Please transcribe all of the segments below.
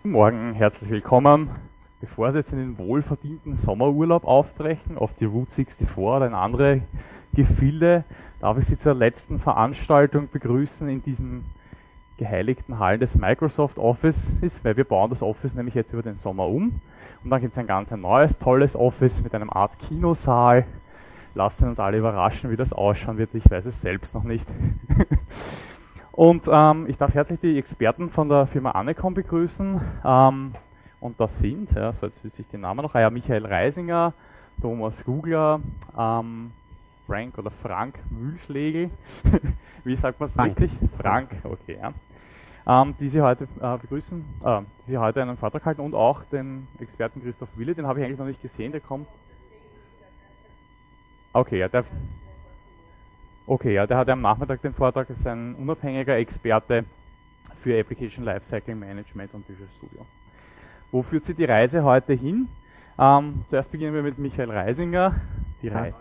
Guten Morgen, herzlich willkommen. Bevor Sie jetzt in den wohlverdienten Sommerurlaub aufbrechen, auf die Route 64 oder in andere Gefilde, darf ich Sie zur letzten Veranstaltung begrüßen in diesem geheiligten Hallen des Microsoft Offices, weil wir bauen das Office nämlich jetzt über den Sommer um. Und dann gibt es ein neues, tolles Office mit einem Art Kinosaal. Lassen uns alle überraschen, wie das ausschauen wird. Ich weiß es selbst noch nicht. Und ich darf herzlich die Experten von der Firma Anecom begrüßen. Und das sind, so jetzt wüsste ich den Namen noch, Michael Reisinger, Thomas Gugler, Frank Mühlschlegel. Wie sagt man es richtig? Frank, okay, ja. Die Sie heute begrüßen, die Sie heute einen Vortrag halten und auch den Experten Christoph Wille, den habe ich eigentlich noch nicht gesehen, der kommt. Okay, ja, der hat am Nachmittag den Vortrag, ist ein unabhängiger Experte für Application Lifecycle Management und Visual Studio. Wo führt Sie die Reise heute hin? Zuerst beginnen wir mit Michael Reisinger. Die Reise.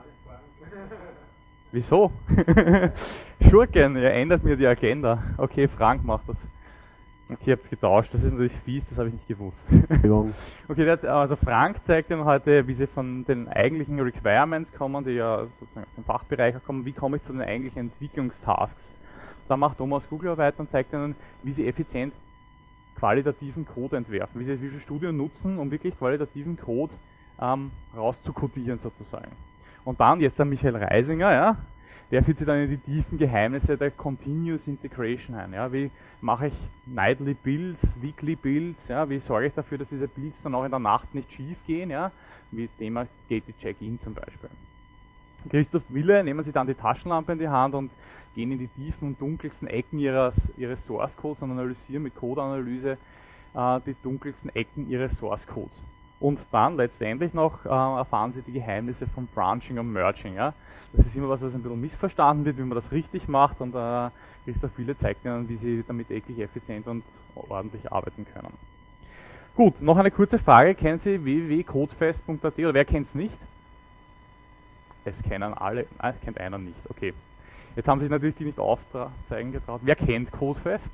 Wieso? Schurken, ihr ändert mir die Agenda. Okay, Frank macht das. Okay, ihr habt es getauscht, das ist natürlich fies, das habe ich nicht gewusst. Okay, also Frank zeigt Ihnen heute, wie Sie von den eigentlichen Requirements kommen, die ja sozusagen aus dem Fachbereich kommen, wie komme ich zu den eigentlichen Entwicklungstasks. Dann macht Thomas Gugler weiter und zeigt Ihnen, wie Sie effizient qualitativen Code entwerfen, wie Sie Visual Studio nutzen, um wirklich qualitativen Code rauszukodieren sozusagen. Und dann jetzt der Michael Reisinger, ja, der führt Sie dann in die tiefen Geheimnisse der Continuous Integration ein. Ja. Wie mache ich Nightly Builds, Weekly Builds, ja, wie sorge ich dafür, dass diese Builds dann auch in der Nacht nicht schief gehen, ja, mit dem Gated Check-in zum Beispiel. Christoph Wille, nehmen Sie dann die Taschenlampe in die Hand und gehen in die tiefen und dunkelsten Ecken Ihres Source Codes und analysieren mit Codeanalyse die dunkelsten Ecken Ihres Source Codes. Und dann letztendlich noch erfahren Sie die Geheimnisse von Branching und Merging. Ja. Das ist immer was ein bisschen missverstanden wird, wie man das richtig macht, und Christoph Wille zeigt Ihnen, wie Sie damit wirklich effizient und ordentlich arbeiten können. Gut, noch eine kurze Frage. Kennen Sie www.codefest.at oder wer kennt es nicht? Es kennen alle, es kennt einer nicht, okay. Jetzt haben sich natürlich die nicht aufzeigen getraut. Wer kennt Codefest?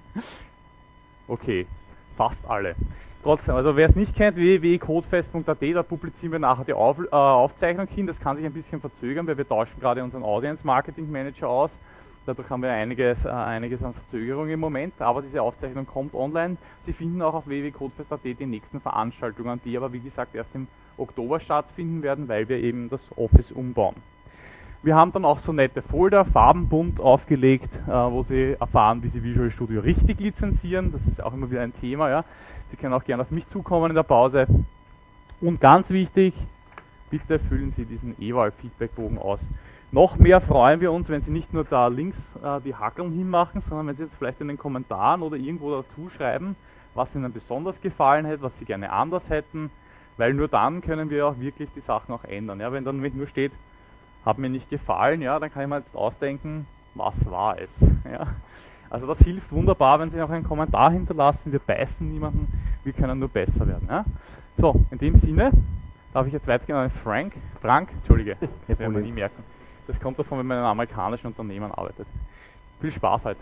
Okay, fast alle. Trotzdem, also wer es nicht kennt, www.codefest.at, da publizieren wir nachher die Aufzeichnung hin. Das kann sich ein bisschen verzögern, weil wir tauschen gerade unseren Audience Marketing Manager aus. Dadurch haben wir einiges an Verzögerung im Moment, aber diese Aufzeichnung kommt online. Sie finden auch auf www.codefest.at die nächsten Veranstaltungen, die aber wie gesagt erst im Oktober stattfinden werden, weil wir eben das Office umbauen. Wir haben dann auch so nette Folder, farbenbunt aufgelegt, wo Sie erfahren, wie Sie Visual Studio richtig lizenzieren. Das ist auch immer wieder ein Thema. Ja. Sie können auch gerne auf mich zukommen in der Pause. Und ganz wichtig, bitte füllen Sie diesen Eval-Feedbackbogen aus. Noch mehr freuen wir uns, wenn Sie nicht nur da links die Hackeln hinmachen, sondern wenn Sie jetzt vielleicht in den Kommentaren oder irgendwo dazu schreiben, was Ihnen besonders gefallen hat, was Sie gerne anders hätten, weil nur dann können wir auch wirklich die Sachen auch ändern. Ja, wenn dann nur steht, hat mir nicht gefallen, ja, dann kann ich mir jetzt ausdenken, was war es. Ja. Also das hilft wunderbar, wenn Sie auch einen Kommentar hinterlassen. Wir beißen niemanden, wir können nur besser werden. Ja. So, in dem Sinne darf ich jetzt weitergehen an Frank, Entschuldige, das werden wir nie merken. Das kommt davon, wenn man in einem amerikanischen Unternehmen arbeitet. Viel Spaß heute.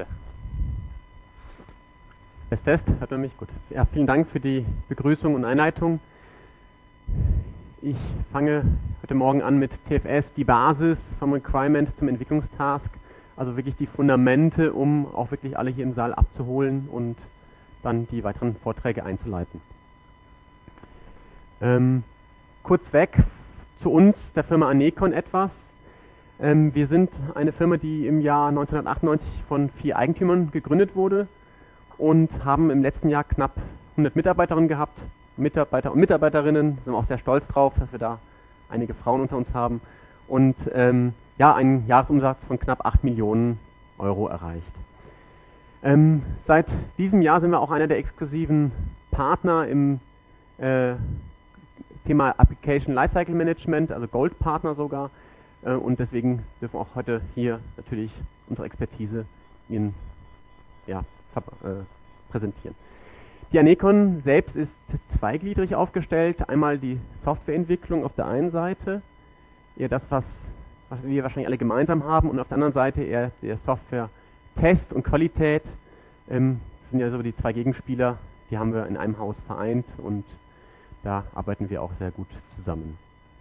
Test, hört man mich gut. Ja, vielen Dank für die Begrüßung und Einleitung. Ich fange heute Morgen an mit TFS, die Basis vom Requirement zum Entwicklungstask, also wirklich die Fundamente, um auch wirklich alle hier im Saal abzuholen und dann die weiteren Vorträge einzuleiten. Kurz weg zu uns, der Firma Anecom etwas. Wir sind eine Firma, die im Jahr 1998 von 4 Eigentümern gegründet wurde und haben im letzten Jahr knapp 100 Mitarbeiterinnen gehabt. Mitarbeiter und Mitarbeiterinnen, sind auch sehr stolz drauf, dass wir da einige Frauen unter uns haben und ja, einen Jahresumsatz von knapp 8 Millionen Euro erreicht. Seit diesem Jahr sind wir auch einer der exklusiven Partner im Thema Application Lifecycle Management, also Gold-Partner sogar, und deswegen dürfen wir auch heute hier natürlich unsere Expertise Ihnen präsentieren. Die Anecom selbst ist zweigliedrig aufgestellt. Einmal die Softwareentwicklung auf der einen Seite, eher das, was wir wahrscheinlich alle gemeinsam haben, und auf der anderen Seite eher der Software-Test und Qualität. Das sind ja so die zwei Gegenspieler, die haben wir in einem Haus vereint und da arbeiten wir auch sehr gut zusammen.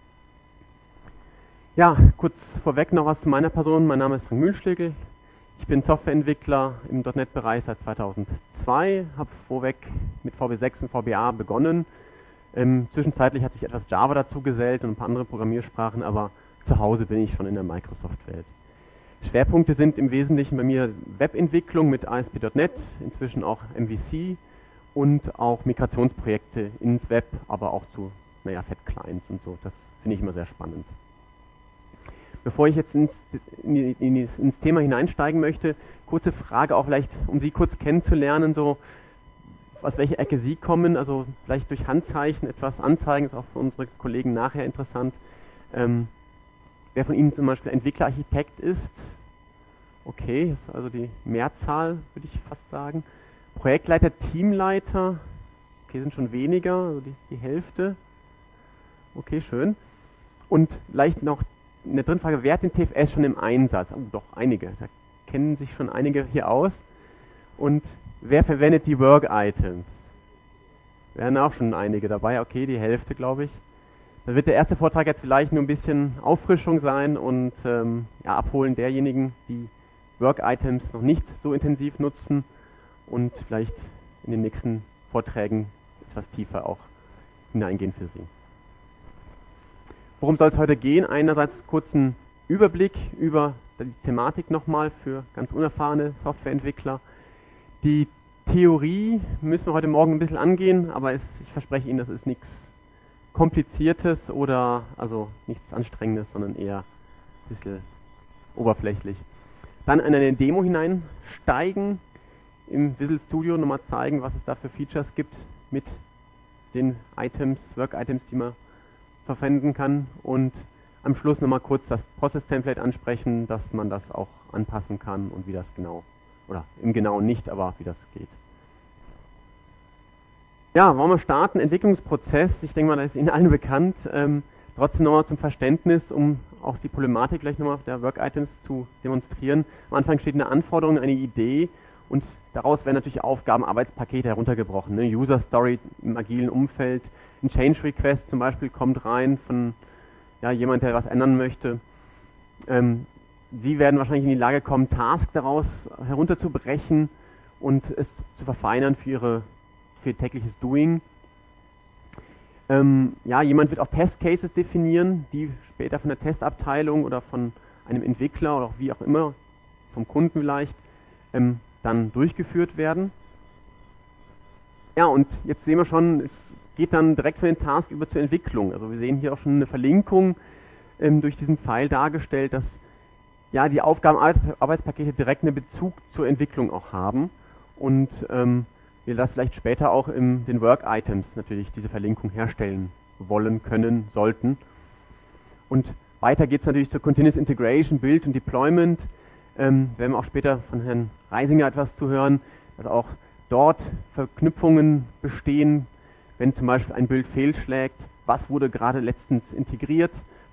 Ja, kurz vorweg noch was zu meiner Person. Mein Name ist Frank Mühlschlegel. Ich bin Softwareentwickler im .NET-Bereich seit 2002, habe vorweg mit VB6 und VBA begonnen. Zwischenzeitlich hat sich etwas Java dazu gesellt und ein paar andere Programmiersprachen, aber zu Hause bin ich schon in der Microsoft-Welt. Schwerpunkte sind im Wesentlichen bei mir Webentwicklung mit ASP.NET, inzwischen auch MVC und auch Migrationsprojekte ins Web, aber auch zu Fat-Clients und so. Das finde ich immer sehr spannend. Bevor ich jetzt ins Thema hineinsteigen möchte, kurze Frage auch vielleicht, um Sie kurz kennenzulernen, so aus welcher Ecke Sie kommen, also vielleicht durch Handzeichen etwas anzeigen, ist auch für unsere Kollegen nachher interessant. Wer von Ihnen zum Beispiel Entwickler-Architekt ist, okay, ist also die Mehrzahl, würde ich fast sagen. Projektleiter, Teamleiter, okay, sind schon weniger, also die Hälfte. Okay, schön. Und vielleicht noch in der dritten Frage, wer hat den TFS schon im Einsatz? Oh, doch, einige. Da kennen sich schon einige hier aus. Und wer verwendet die Work-Items? Wären auch schon einige dabei. Okay, die Hälfte, glaube ich. Da wird der erste Vortrag jetzt vielleicht nur ein bisschen Auffrischung sein und abholen derjenigen, die Work-Items noch nicht so intensiv nutzen und vielleicht in den nächsten Vorträgen etwas tiefer auch hineingehen für Sie. Worum soll es heute gehen? Einerseits kurzen Überblick über die Thematik nochmal für ganz unerfahrene Softwareentwickler. Die Theorie müssen wir heute Morgen ein bisschen angehen, aber ich verspreche Ihnen, das ist nichts Kompliziertes oder also nichts Anstrengendes, sondern eher ein bisschen oberflächlich. Dann in eine Demo hineinsteigen, im Visual Studio nochmal zeigen, was es da für Features gibt mit den Items, Work-Items, die man verwenden kann und am Schluss nochmal kurz das Process-Template ansprechen, dass man das auch anpassen kann und wie das genau, oder im Genauen nicht, aber wie das geht. Ja, wollen wir starten? Entwicklungsprozess, ich denke mal, das ist Ihnen allen bekannt. Trotzdem nochmal zum Verständnis, um auch die Problematik gleich nochmal der Work-Items zu demonstrieren. Am Anfang steht eine Anforderung, eine Idee und daraus werden natürlich Aufgaben, Arbeitspakete heruntergebrochen. Ne? User Story im agilen Umfeld, ein Change Request zum Beispiel kommt rein von jemand, der was ändern möchte. Sie werden wahrscheinlich in die Lage kommen, Task daraus herunterzubrechen und es zu verfeinern für Ihr tägliches Doing. Jemand wird auch Test Cases definieren, die später von der Testabteilung oder von einem Entwickler oder auch wie auch immer, vom Kunden vielleicht, dann durchgeführt werden. Ja, und jetzt sehen wir schon, es geht dann direkt von den Task über zur Entwicklung. Also wir sehen hier auch schon eine Verlinkung durch diesen Pfeil dargestellt, dass die Aufgaben, Arbeitspakete direkt einen Bezug zur Entwicklung auch haben und wir das vielleicht später auch in den Work-Items natürlich diese Verlinkung herstellen wollen, können, sollten. Und weiter geht es natürlich zur Continuous Integration, Build und Deployment. Werden wir auch später von Herrn Reisinger etwas zu hören, dass auch dort Verknüpfungen bestehen, wenn zum Beispiel ein Bild fehlschlägt, was wurde gerade letztens integriert,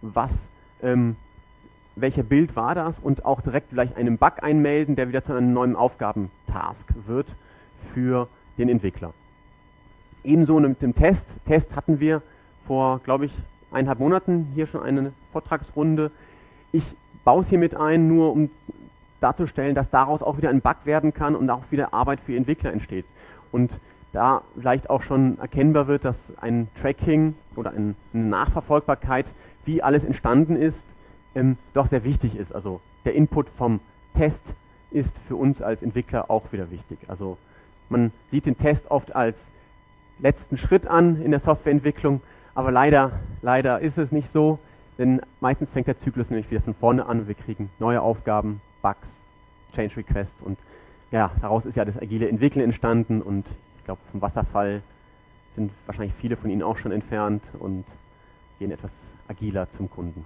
welcher Bild war das und auch direkt vielleicht einen Bug einmelden, der wieder zu einem neuen Aufgabentask wird für den Entwickler. Ebenso mit dem Test. Test hatten wir vor, glaube ich, 1,5 Monaten hier schon eine Vortragsrunde. Ich baue es hier mit ein, nur um darzustellen, dass daraus auch wieder ein Bug werden kann und auch wieder Arbeit für Entwickler entsteht. Und da vielleicht auch schon erkennbar wird, dass ein Tracking oder eine Nachverfolgbarkeit, wie alles entstanden ist, doch sehr wichtig ist. Also der Input vom Test ist für uns als Entwickler auch wieder wichtig. Also man sieht den Test oft als letzten Schritt an in der Softwareentwicklung, aber leider ist es nicht so, denn meistens fängt der Zyklus nämlich wieder von vorne an und wir kriegen neue Aufgaben, Bugs, Change Requests und daraus ist ja das agile Entwickeln entstanden und ich glaube vom Wasserfall sind wahrscheinlich viele von Ihnen auch schon entfernt und gehen etwas agiler zum Kunden.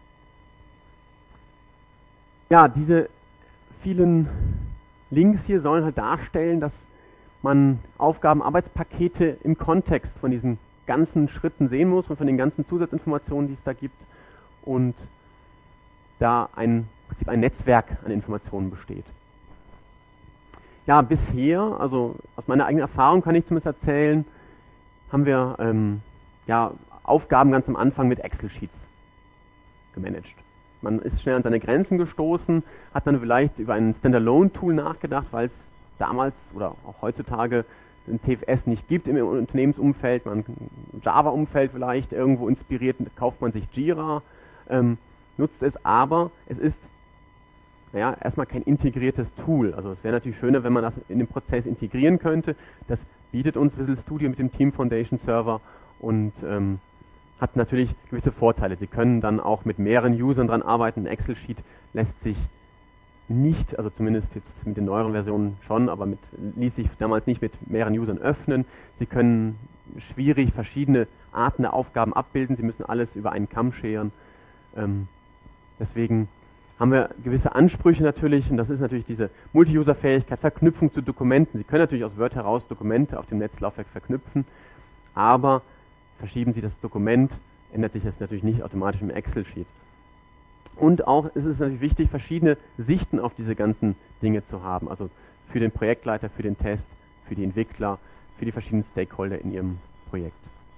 Ja, diese vielen Links hier sollen halt darstellen, dass man Aufgaben, Arbeitspakete im Kontext von diesen ganzen Schritten sehen muss und von den ganzen Zusatzinformationen, die es da gibt und da im Prinzip ein Netzwerk an Informationen besteht. Ja, bisher, also aus meiner eigenen Erfahrung kann ich zumindest erzählen, haben wir ja, Aufgaben ganz am Anfang mit Excel-Sheets gemanagt. Man ist schnell an seine Grenzen gestoßen, hat dann vielleicht über ein Standalone-Tool nachgedacht, weil es damals oder auch heutzutage ein TFS nicht gibt im Unternehmensumfeld, man im Java-Umfeld vielleicht irgendwo inspiriert, kauft man sich Jira, nutzt es, aber es ist naja, erstmal kein integriertes Tool. Also es wäre natürlich schöner, wenn man das in den Prozess integrieren könnte. Das bietet uns Visual Studio mit dem Team Foundation Server und hat natürlich gewisse Vorteile. Sie können dann auch mit mehreren Usern dran arbeiten. Ein Excel-Sheet lässt sich nicht, also zumindest jetzt mit den neueren Versionen schon, aber ließ sich damals nicht mit mehreren Usern öffnen. Sie können schwierig verschiedene Arten der Aufgaben abbilden. Sie müssen alles über einen Kamm scheren. Deswegen haben wir gewisse Ansprüche natürlich, und das ist natürlich diese Multi-User-Fähigkeit, Verknüpfung zu Dokumenten. Sie können natürlich aus Word heraus Dokumente auf dem Netzlaufwerk verknüpfen, aber verschieben Sie das Dokument, ändert sich das natürlich nicht automatisch im Excel-Sheet. Und auch ist es natürlich wichtig, verschiedene Sichten auf diese ganzen Dinge zu haben, also für den Projektleiter, für den Test, für die Entwickler, für die verschiedenen Stakeholder in Ihrem Projekt.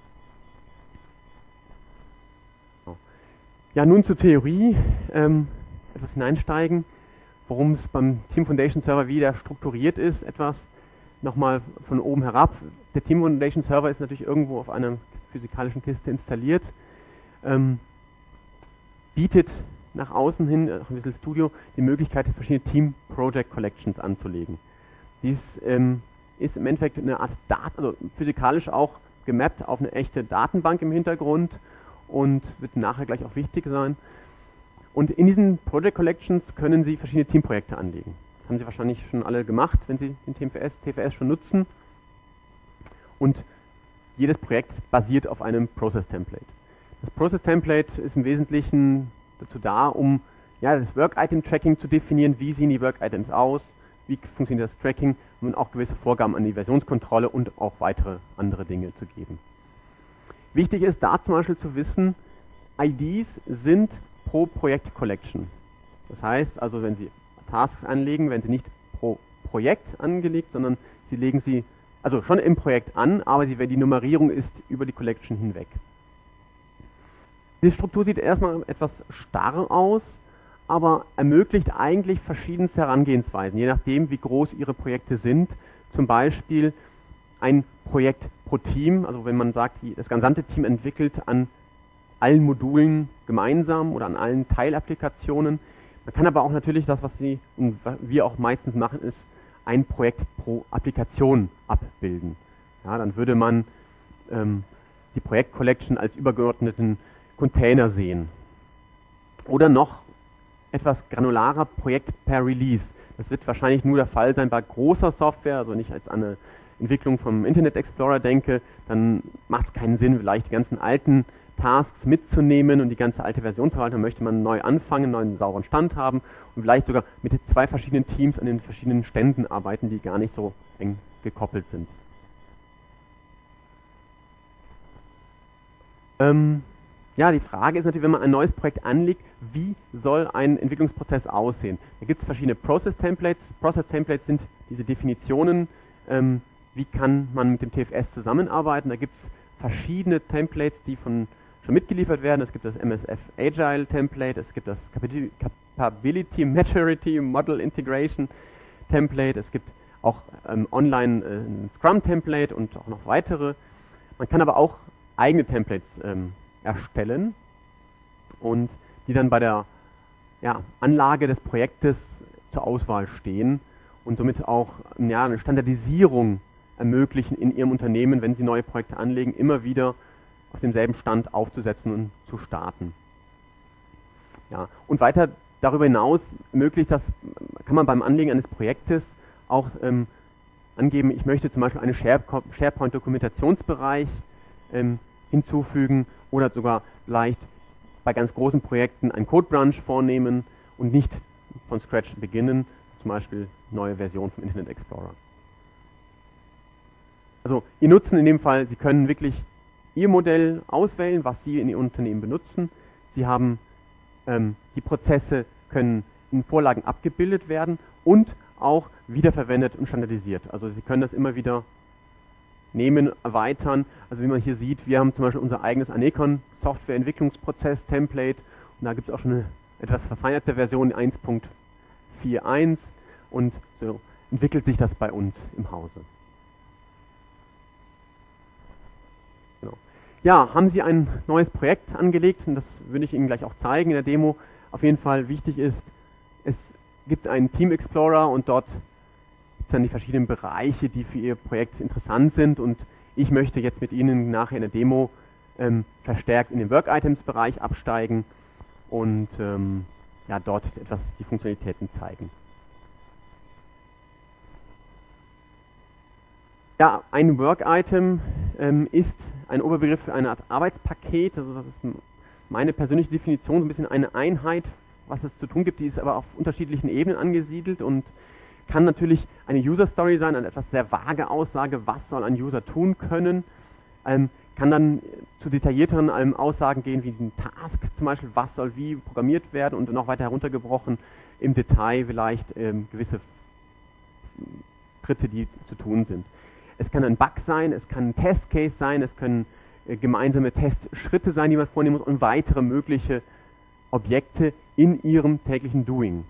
Ja, nun zur Theorie. Etwas hineinsteigen, worum es beim Team Foundation Server wieder strukturiert ist, etwas nochmal von oben herab. Der Team Foundation Server ist natürlich irgendwo auf einer physikalischen Kiste installiert, bietet nach außen hin, auch im Visual Studio, die Möglichkeit, verschiedene Team Project Collections anzulegen. Dies ist im Endeffekt eine Art also physikalisch auch gemappt auf eine echte Datenbank im Hintergrund und wird nachher gleich auch wichtig sein. Und in diesen Project Collections können Sie verschiedene Teamprojekte anlegen. Das haben Sie wahrscheinlich schon alle gemacht, wenn Sie den TFS schon nutzen. Und jedes Projekt basiert auf einem Process Template. Das Process Template ist im Wesentlichen dazu da, um ja, das Work Item Tracking zu definieren. Wie sehen die Work Items aus? Wie funktioniert das Tracking? Und auch gewisse Vorgaben an die Versionskontrolle und auch weitere andere Dinge zu geben. Wichtig ist da zum Beispiel zu wissen, IDs sind pro Projekt Collection. Das heißt also, wenn Sie Tasks anlegen, werden sie nicht pro Projekt angelegt, sondern Sie legen sie also schon im Projekt an, aber die Nummerierung ist über die Collection hinweg. Die Struktur sieht erstmal etwas starr aus, aber ermöglicht eigentlich verschiedenste Herangehensweisen, je nachdem wie groß Ihre Projekte sind. Zum Beispiel ein Projekt pro Team, also wenn man sagt, das gesamte Team entwickelt an allen Modulen gemeinsam oder an allen Teilapplikationen. Man kann aber auch natürlich das, was wir auch meistens machen, ist ein Projekt pro Applikation abbilden. Ja, dann würde man die Projekt-Collection als übergeordneten Container sehen. Oder noch etwas granularer, Projekt per Release. Das wird wahrscheinlich nur der Fall sein bei großer Software, also nicht als eine Entwicklung vom Internet Explorer denke, dann macht es keinen Sinn, vielleicht die ganzen alten Tasks mitzunehmen und die ganze alte Versionsverwaltung möchte man neu anfangen, einen neuen sauberen Stand haben und vielleicht sogar mit 2 verschiedenen Teams an den verschiedenen Ständen arbeiten, die gar nicht so eng gekoppelt sind. Ja, die Frage ist natürlich, wenn man ein neues Projekt anlegt, wie soll ein Entwicklungsprozess aussehen? Da gibt es verschiedene Process Templates. Process Templates sind diese Definitionen, wie kann man mit dem TFS zusammenarbeiten. Da gibt es verschiedene Templates, die schon mitgeliefert werden. Es gibt das MSF Agile Template, es gibt das Capability Maturity Model Integration Template, es gibt auch online ein Scrum Template und auch noch weitere. Man kann aber auch eigene Templates erstellen und die dann bei der Anlage des Projektes zur Auswahl stehen und somit auch eine Standardisierung ermöglichen in Ihrem Unternehmen, wenn Sie neue Projekte anlegen, immer wieder auf demselben Stand aufzusetzen und zu starten. Ja, und weiter darüber hinaus kann man beim Anlegen eines Projektes auch angeben, ich möchte zum Beispiel einen SharePoint-Dokumentationsbereich hinzufügen oder sogar vielleicht bei ganz großen Projekten einen Code-Branch vornehmen und nicht von Scratch beginnen, zum Beispiel neue Version vom Internet Explorer. Also Ihr Nutzen in dem Fall, Sie können wirklich Ihr Modell auswählen, was Sie in Ihrem Unternehmen benutzen. Sie haben die Prozesse können in Vorlagen abgebildet werden und auch wiederverwendet und standardisiert. Also Sie können das immer wieder nehmen, erweitern. Also wie man hier sieht, wir haben zum Beispiel unser eigenes Anecon Softwareentwicklungsprozess Template und da gibt es auch schon eine etwas verfeinerte Version 1.41 und so entwickelt sich das bei uns im Hause. Genau. Ja, haben Sie ein neues Projekt angelegt und das würde ich Ihnen gleich auch zeigen in der Demo. Auf jeden Fall wichtig ist, es gibt einen Team Explorer und dort gibt es dann die verschiedenen Bereiche, die für Ihr Projekt interessant sind und ich möchte jetzt mit Ihnen nachher in der Demo verstärkt in den Work Items Bereich absteigen und ja, dort etwas die Funktionalitäten zeigen. Ja, ein Work Item ist ein Oberbegriff für eine Art Arbeitspaket, also das ist meine persönliche Definition, so ein bisschen eine Einheit, was es zu tun gibt, die ist aber auf unterschiedlichen Ebenen angesiedelt und kann natürlich eine User Story sein, eine etwas sehr vage Aussage, was soll ein User tun können, kann dann zu detaillierteren Aussagen gehen, wie ein Task zum Beispiel, was soll wie programmiert werden und noch weiter heruntergebrochen im Detail vielleicht gewisse Schritte, die zu tun sind. Es kann ein Bug sein, es kann ein Testcase sein, es können gemeinsame Testschritte sein, die man vornehmen muss und weitere mögliche Objekte in ihrem täglichen Doing.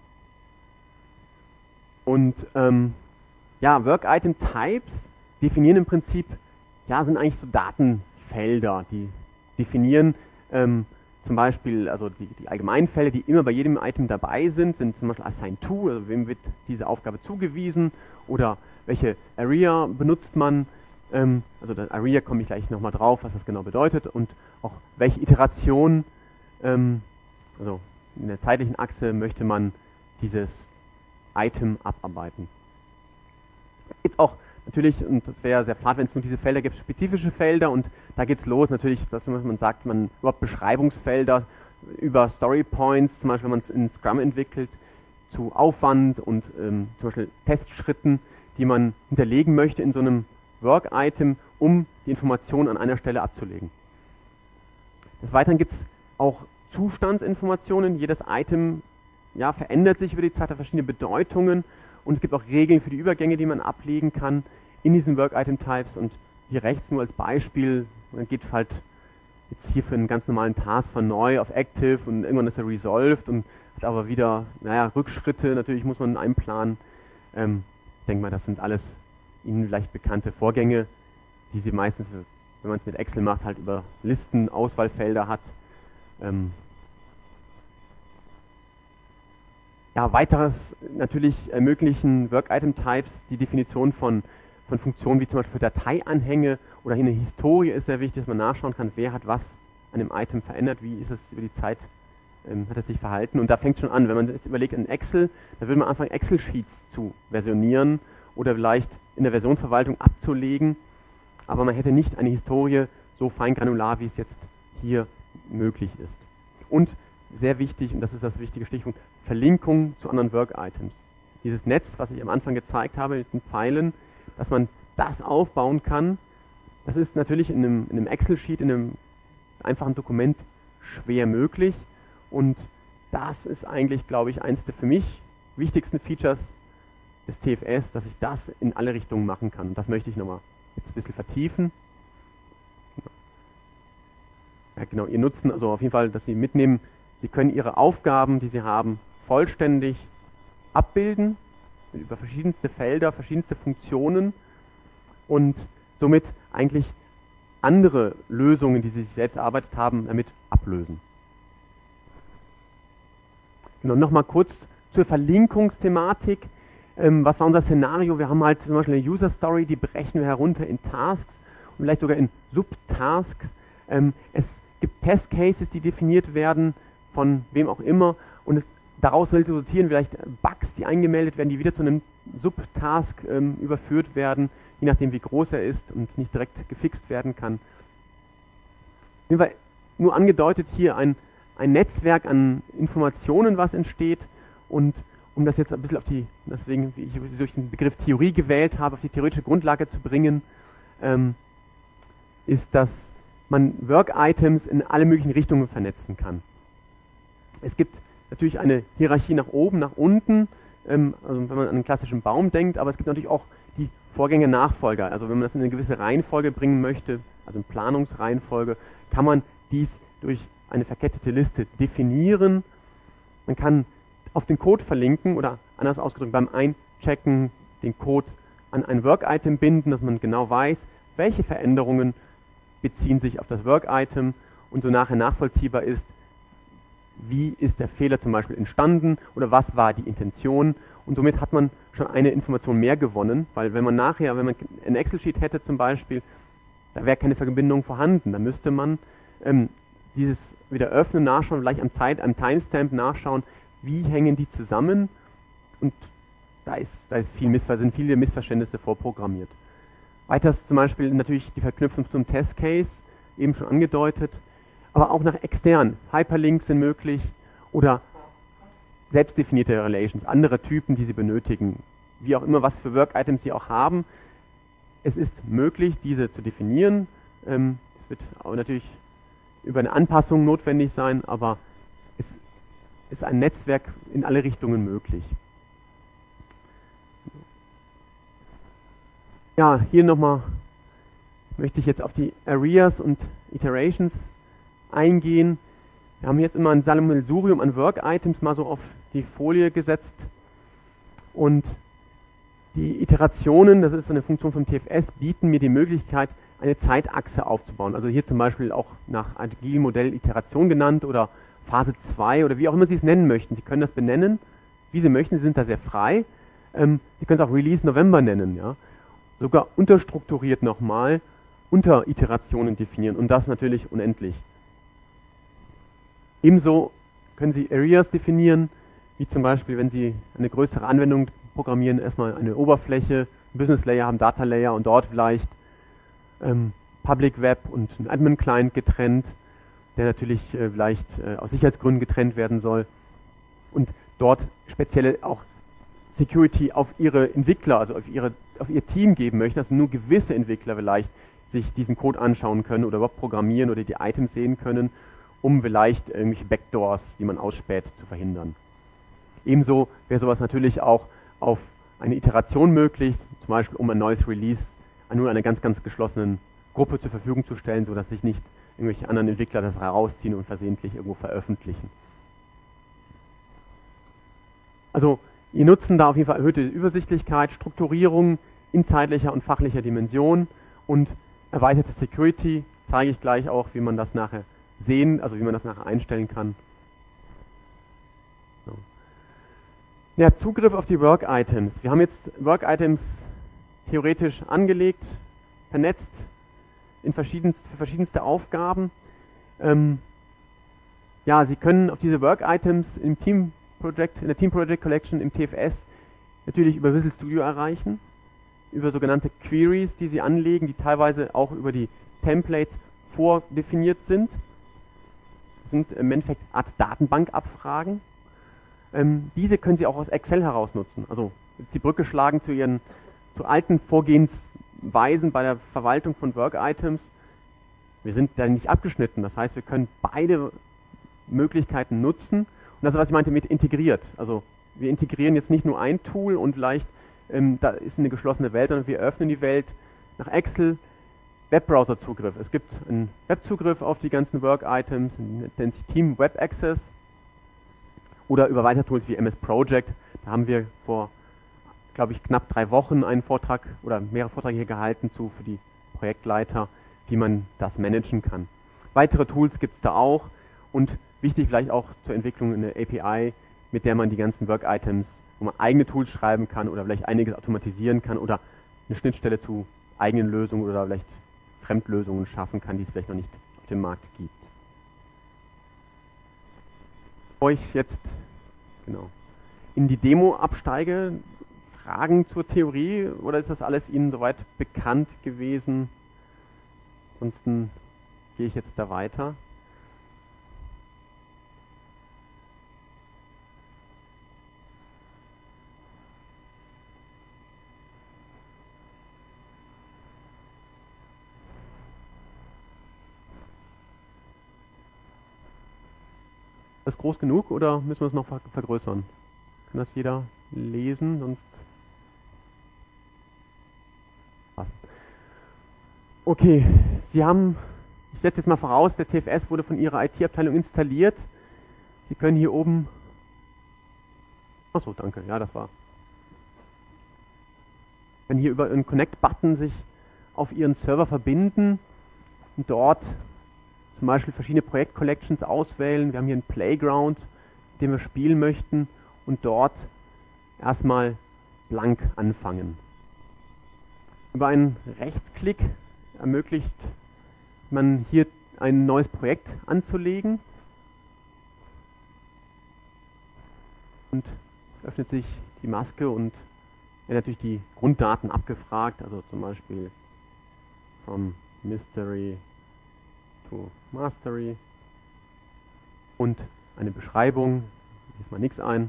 Und ja, Work Item Types definieren im Prinzip, ja, sind eigentlich so Datenfelder, die definieren zum Beispiel, also die allgemeinen Felder, die immer bei jedem Item dabei sind zum Beispiel Assign To, also wem wird diese Aufgabe zugewiesen oder welche Area benutzt man, also das Area komme ich gleich nochmal drauf, was das genau bedeutet und auch welche Iteration, also in der zeitlichen Achse möchte man dieses Item abarbeiten. Es gibt auch natürlich, und das wäre sehr fad, wenn es nur diese Felder gibt, spezifische Felder und da geht es los natürlich, dass man sagt, man überhaupt Beschreibungsfelder über Story Points, zum Beispiel wenn man es in Scrum entwickelt, zu Aufwand und zum Beispiel Testschritten, die man hinterlegen möchte in so einem Work-Item, um die Information an einer Stelle abzulegen. Des Weiteren gibt es auch Zustandsinformationen. Jedes Item ja, verändert sich über die Zeit, hat verschiedene Bedeutungen und es gibt auch Regeln für die Übergänge, die man ablegen kann in diesen Work-Item-Types. Und hier rechts nur als Beispiel, man geht halt jetzt hier für einen ganz normalen Task von neu auf Active und irgendwann ist er resolved und hat aber wieder, naja, Rückschritte, natürlich muss man einplanen. Ich denke mal, das sind alles Ihnen vielleicht bekannte Vorgänge, die Sie meistens, wenn man es mit Excel macht, halt über Listen, Auswahlfelder hat. Ja, weiteres natürlich ermöglichen Work-Item-Types die Definition von Funktionen wie zum Beispiel für Dateianhänge oder hier eine Historie ist sehr wichtig, dass man nachschauen kann, wer hat was an dem Item verändert, wie ist es über die Zeit, hat es sich verhalten. Und da fängt es schon an, wenn man jetzt überlegt in Excel, da würde man anfangen Excel-Sheets zu versionieren oder vielleicht in der Versionsverwaltung abzulegen, aber man hätte nicht eine Historie so fein granular, wie es jetzt hier möglich ist. Und sehr wichtig, und das ist das wichtige Stichpunkt, Verlinkung zu anderen Work-Items. Dieses Netz, was ich am Anfang gezeigt habe mit den Pfeilen, dass man das aufbauen kann, das ist natürlich in einem Excel-Sheet, in einem einfachen Dokument schwer möglich und das ist eigentlich, glaube ich, eines der für mich wichtigsten Features des TFS, dass ich das in alle Richtungen machen kann. Und das möchte ich nochmal jetzt ein bisschen vertiefen. Ja, genau, Ihr Nutzen, also auf jeden Fall, dass Sie mitnehmen, Sie können Ihre Aufgaben, die Sie haben, vollständig abbilden, über verschiedenste Felder, verschiedenste Funktionen und somit eigentlich andere Lösungen, die Sie sich selbst erarbeitet haben, damit ablösen. Genau, nochmal kurz zur Verlinkungsthematik. Was war unser Szenario? Wir haben halt zum Beispiel eine User Story, die berechnen wir herunter in Tasks und vielleicht sogar in Subtasks. Es gibt Test Cases, die definiert werden von wem auch immer und daraus resultieren vielleicht Bugs, die eingemeldet werden, die wieder zu einem Subtask überführt werden, je nachdem wie groß er ist und nicht direkt gefixt werden kann. Nur angedeutet hier ein Netzwerk an Informationen, was entsteht und um das jetzt ein bisschen auf die, deswegen wie ich durch den Begriff Theorie gewählt habe, auf die theoretische Grundlage zu bringen, ist, dass man Work-Items in alle möglichen Richtungen vernetzen kann. Es gibt natürlich eine Hierarchie nach oben, nach unten. also wenn man an einen klassischen Baum denkt, aber es gibt natürlich auch die Vorgänger, Nachfolger. Also wenn man das in eine gewisse Reihenfolge bringen möchte, also in Planungsreihenfolge, kann man dies durch eine verkettete Liste definieren. Man kann auf den Code verlinken oder anders ausgedrückt beim Einchecken den Code an ein Work-Item binden, dass man genau weiß, welche Veränderungen beziehen sich auf das Work-Item und so nachher nachvollziehbar ist, wie ist der Fehler zum Beispiel entstanden oder was war die Intention, und somit hat man schon eine Information mehr gewonnen, weil wenn man nachher, wenn man ein Excel-Sheet hätte zum Beispiel, da wäre keine Verbindung vorhanden, da müsste man dieses wieder öffnen, nachschauen, vielleicht am Timestamp nachschauen, wie hängen die zusammen, und da sind viele Missverständnisse vorprogrammiert. Weiters zum Beispiel natürlich die Verknüpfung zum Test-Case, eben schon angedeutet, aber auch nach extern. Hyperlinks sind möglich oder selbstdefinierte Relations, andere Typen, die Sie benötigen. Wie auch immer, was für Work-Items Sie auch haben. Es ist möglich, diese zu definieren. Es wird auch natürlich über eine Anpassung notwendig sein, aber es ist ein Netzwerk in alle Richtungen möglich. Ja, hier nochmal möchte ich jetzt auf die Areas und Iterations eingehen. Wir haben jetzt immer ein Sammelsurium an Work-Items mal so auf die Folie gesetzt, und die Iterationen, das ist eine Funktion vom TFS, bieten mir die Möglichkeit, eine Zeitachse aufzubauen. Also hier zum Beispiel auch nach agilen Modell Iteration genannt oder Phase 2 oder wie auch immer Sie es nennen möchten. Sie können das benennen, wie Sie möchten, Sie sind da sehr frei. Sie können es auch Release November nennen, ja. Sogar unterstrukturiert nochmal Unteriterationen definieren, und das natürlich unendlich. Ebenso können Sie Areas definieren, wie zum Beispiel, wenn Sie eine größere Anwendung programmieren, erstmal eine Oberfläche, ein Business Layer haben, Data Layer und dort vielleicht Public Web und ein Admin Client getrennt, der natürlich vielleicht aus Sicherheitsgründen getrennt werden soll, und dort spezielle auch Security auf Ihre Entwickler, also auf Ihr Team geben möchten, dass nur gewisse Entwickler vielleicht sich diesen Code anschauen können oder überhaupt programmieren oder die Items sehen können, um vielleicht irgendwelche Backdoors, die man ausspäht, zu verhindern. Ebenso wäre sowas natürlich auch auf eine Iteration möglich, zum Beispiel um ein neues Release an nur einer ganz, ganz geschlossenen Gruppe zur Verfügung zu stellen, sodass sich nicht irgendwelche anderen Entwickler das herausziehen und versehentlich irgendwo veröffentlichen. Also wir nutzen da auf jeden Fall erhöhte Übersichtlichkeit, Strukturierung in zeitlicher und fachlicher Dimension und erweiterte Security. Zeige ich gleich auch, wie man das nachher wie man das nachher einstellen kann. So. Ja, Zugriff auf die Work-Items. Wir haben jetzt Work-Items theoretisch angelegt, vernetzt für verschiedenste Aufgaben. Ja, Sie können auf diese Work-Items in der Team Project Collection im TFS natürlich über Visual Studio erreichen, über sogenannte Queries, die Sie anlegen, die teilweise auch über die Templates vordefiniert sind. Das sind im Endeffekt Art Datenbankabfragen. Diese können Sie auch aus Excel heraus nutzen. Also jetzt die Brücke schlagen zu alten Vorgehensweisen bei der Verwaltung von Work-Items. Wir sind da nicht abgeschnitten. Das heißt, wir können beide Möglichkeiten nutzen. Und das ist, was ich meinte mit integriert. Also wir integrieren jetzt nicht nur ein Tool und vielleicht da ist eine geschlossene Welt, sondern wir öffnen die Welt nach Excel, Webbrowser-Zugriff. Es gibt einen Webzugriff auf die ganzen Work-Items, nennt sich Team Web Access, oder über weitere Tools wie MS Project. Da haben wir vor, glaube ich, knapp 3 Wochen einen Vortrag oder mehrere Vorträge hier gehalten für die Projektleiter, wie man das managen kann. Weitere Tools gibt es da auch, und wichtig vielleicht auch zur Entwicklung eine API, mit der man die ganzen Work-Items, wo man eigene Tools schreiben kann oder vielleicht einiges automatisieren kann oder eine Schnittstelle zu eigenen Lösungen oder vielleicht Fremdlösungen schaffen kann, die es vielleicht noch nicht auf dem Markt gibt. Bevor ich jetzt in die Demo absteige, Fragen zur Theorie, oder ist das alles Ihnen soweit bekannt gewesen? Ansonsten gehe ich jetzt da weiter. Ist das groß genug oder müssen wir es noch vergrößern? Kann das jeder lesen? Sonst. Okay, ich setze jetzt mal voraus, der TFS wurde von Ihrer IT-Abteilung installiert. Sie können hier oben. Achso, danke, ja, das war. Sie können hier über einen Connect-Button sich auf Ihren Server verbinden und dort zum Beispiel verschiedene Projekt-Collections auswählen. Wir haben hier einen Playground, den wir spielen möchten und dort erstmal blank anfangen. Über einen Rechtsklick ermöglicht man hier ein neues Projekt anzulegen und öffnet sich die Maske und werden natürlich die Grunddaten abgefragt, also zum Beispiel from Mystery to Mastery und eine Beschreibung, ich lese mal nichts ein.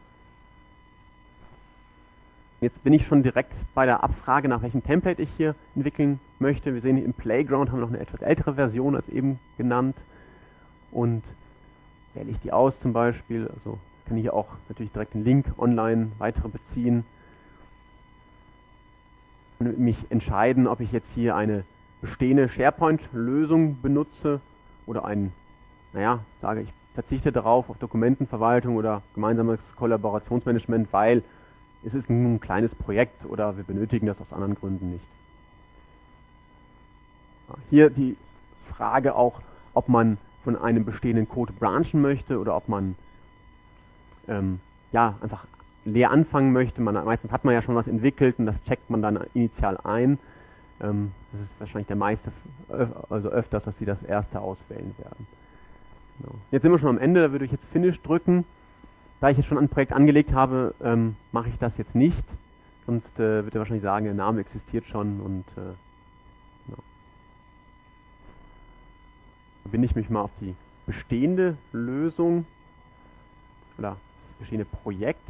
Jetzt bin ich schon direkt bei der Abfrage, nach welchem Template ich hier entwickeln möchte. Wir sehen hier im Playground haben wir noch eine etwas ältere Version als eben genannt. Und wähle ich die aus zum Beispiel, also kann ich hier auch natürlich direkt den Link online weitere beziehen. Und mich entscheiden, ob ich jetzt hier eine bestehende SharePoint-Lösung benutze oder sage ich verzichte darauf auf Dokumentenverwaltung oder gemeinsames Kollaborationsmanagement, weil es ist ein kleines Projekt oder wir benötigen das aus anderen Gründen nicht. Hier die Frage auch, ob man von einem bestehenden Code branchen möchte oder ob man einfach leer anfangen möchte. Meistens hat man ja schon was entwickelt und das checkt man dann initial ein. Das ist wahrscheinlich öfters, dass Sie das erste auswählen werden. Genau. Jetzt sind wir schon am Ende, da würde ich jetzt Finish drücken. Da ich jetzt schon ein Projekt angelegt habe, mache ich das jetzt nicht. Sonst wird er wahrscheinlich sagen, der Name existiert schon und genau. Verbinde ich mich mal auf die bestehende Lösung oder das bestehende Projekt.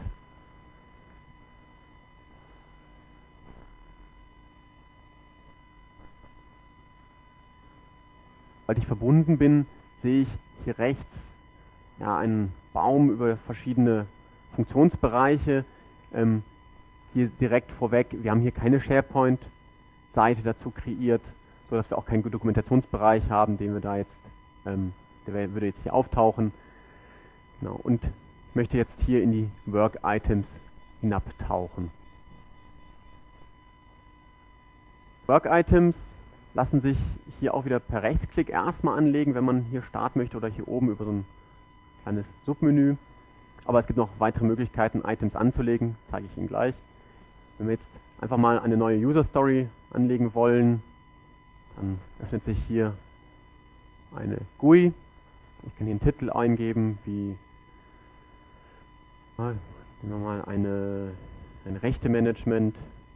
Weil ich verbunden bin, sehe ich hier rechts einen Baum über verschiedene Funktionsbereiche. Hier direkt vorweg, wir haben hier keine SharePoint-Seite dazu kreiert, sodass wir auch keinen Dokumentationsbereich haben, den wir da jetzt, der würde jetzt hier auftauchen. Genau. Und ich möchte jetzt hier in die Work-Items hinabtauchen. Work-Items lassen sich hier auch wieder per Rechtsklick erstmal anlegen, wenn man hier starten möchte oder hier oben über so ein kleines Submenü. Aber es gibt noch weitere Möglichkeiten, Items anzulegen, zeige ich Ihnen gleich. Wenn wir jetzt einfach mal eine neue User Story anlegen wollen, dann öffnet sich hier eine GUI. Ich kann hier einen Titel eingeben, wie nehmen wir mal ein Rechte-Management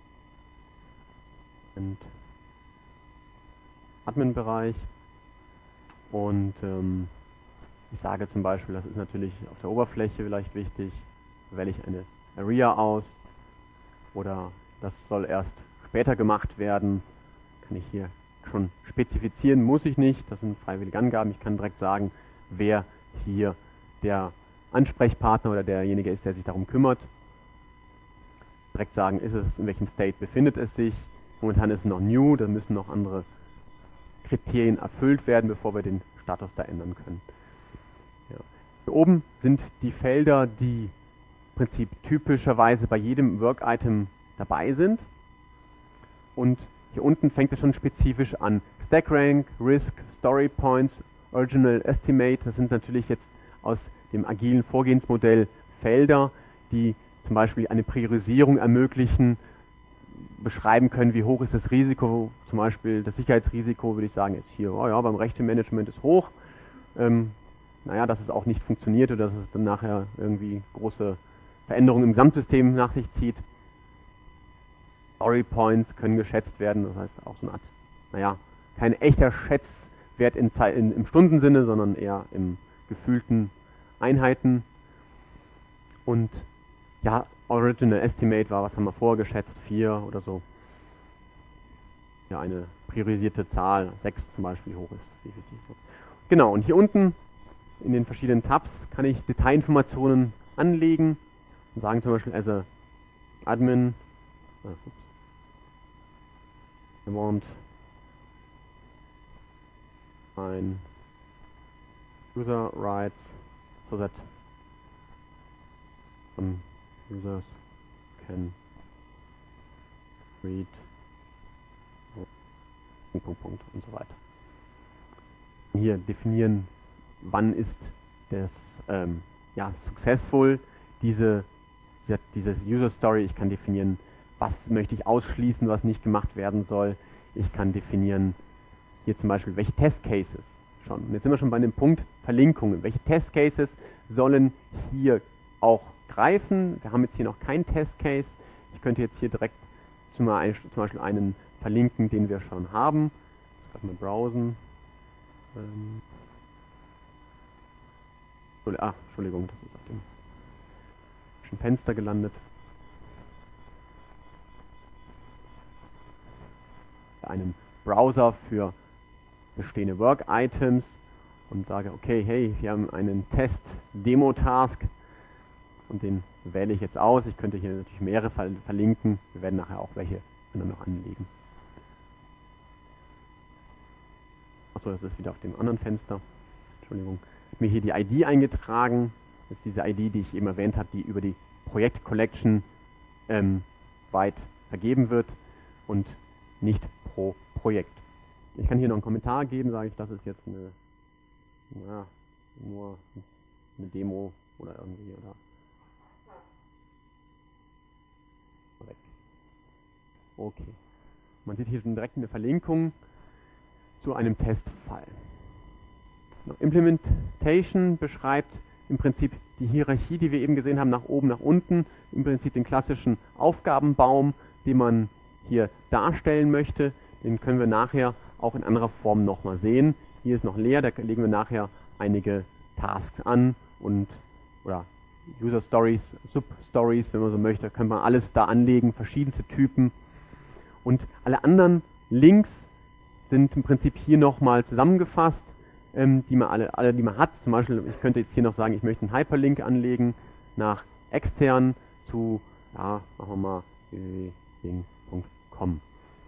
und Admin-Bereich. Und ich sage zum Beispiel, das ist natürlich auf der Oberfläche vielleicht wichtig, wähle ich eine Area aus oder das soll erst später gemacht werden, kann ich hier schon spezifizieren, muss ich nicht, das sind freiwillige Angaben, ich kann direkt sagen, wer hier der Ansprechpartner oder derjenige ist, der sich darum kümmert. Direkt sagen, in welchem State befindet es sich, momentan ist es noch new, da müssen noch andere Kriterien erfüllt werden, bevor wir den Status da ändern können. Ja. Hier oben sind die Felder, die im Prinzip typischerweise bei jedem Work-Item dabei sind. Und hier unten fängt es schon spezifisch an. Stack Rank, Risk, Story Points, Original Estimate, das sind natürlich jetzt aus dem agilen Vorgehensmodell Felder, die zum Beispiel eine Priorisierung ermöglichen, beschreiben können, wie hoch ist das Risiko, zum Beispiel das Sicherheitsrisiko, würde ich sagen, ist hier, oh ja, beim Rechte-Management ist hoch. Dass es auch nicht funktioniert oder dass es dann nachher irgendwie große Veränderungen im Gesamtsystem nach sich zieht. Story Points können geschätzt werden, das heißt auch so eine Art, kein echter Schätzwert im Stundensinne, sondern eher im gefühlten Einheiten. Und ja, Original Estimate war, was haben wir vorher geschätzt, 4 oder so. Ja, eine priorisierte Zahl, 6 zum Beispiel, wie hoch ist, wie wichtig ist. Genau, und hier unten in den verschiedenen Tabs kann ich Detailinformationen anlegen und sagen zum Beispiel as a admin, I want ein user rights so that users can read Punkt und so weiter. Hier definieren, wann ist das successful, diese User Story. Ich kann definieren, was möchte ich ausschließen, was nicht gemacht werden soll. Ich kann definieren, hier zum Beispiel, welche Test Cases schon. Und jetzt sind wir schon bei dem Punkt Verlinkungen. Welche Test Cases sollen hier auch greifen? Wir haben jetzt hier noch keinen Test Case. Ich könnte jetzt hier direkt zum Beispiel einen verlinken, den wir schon haben. Ich kann mal browsen. Entschuldigung, das ist auf dem Fenster gelandet. Einen Browser für bestehende Work-Items und sage, okay, hey, wir haben einen Test-Demo-Task und den wähle ich jetzt aus. Ich könnte hier natürlich mehrere verlinken. Wir werden nachher auch welche noch anlegen. Achso, das ist wieder auf dem anderen Fenster. Entschuldigung. Ich habe mir hier die ID eingetragen. Das ist diese ID, die ich eben erwähnt habe, die über die Projekt-Collection weit vergeben wird und nicht pro Projekt. Ich kann hier noch einen Kommentar geben, sage ich, das ist jetzt nur eine Demo oder irgendwie oder weg. Okay. Man sieht hier schon direkt eine Verlinkung zu einem Testfall. Implementation beschreibt im Prinzip die Hierarchie, die wir eben gesehen haben, nach oben, nach unten, im Prinzip den klassischen Aufgabenbaum, den man hier darstellen möchte. Den können wir nachher auch in anderer Form nochmal sehen. Hier ist noch leer, da legen wir nachher einige Tasks an oder User Stories, Sub-Stories, wenn man so möchte, kann man alles da anlegen, verschiedenste Typen. Und alle anderen Links sind im Prinzip hier nochmal zusammengefasst, die man alle, die man hat. Zum Beispiel, ich könnte jetzt hier noch sagen, ich möchte einen Hyperlink anlegen nach extern zu, machen wir mal www.com.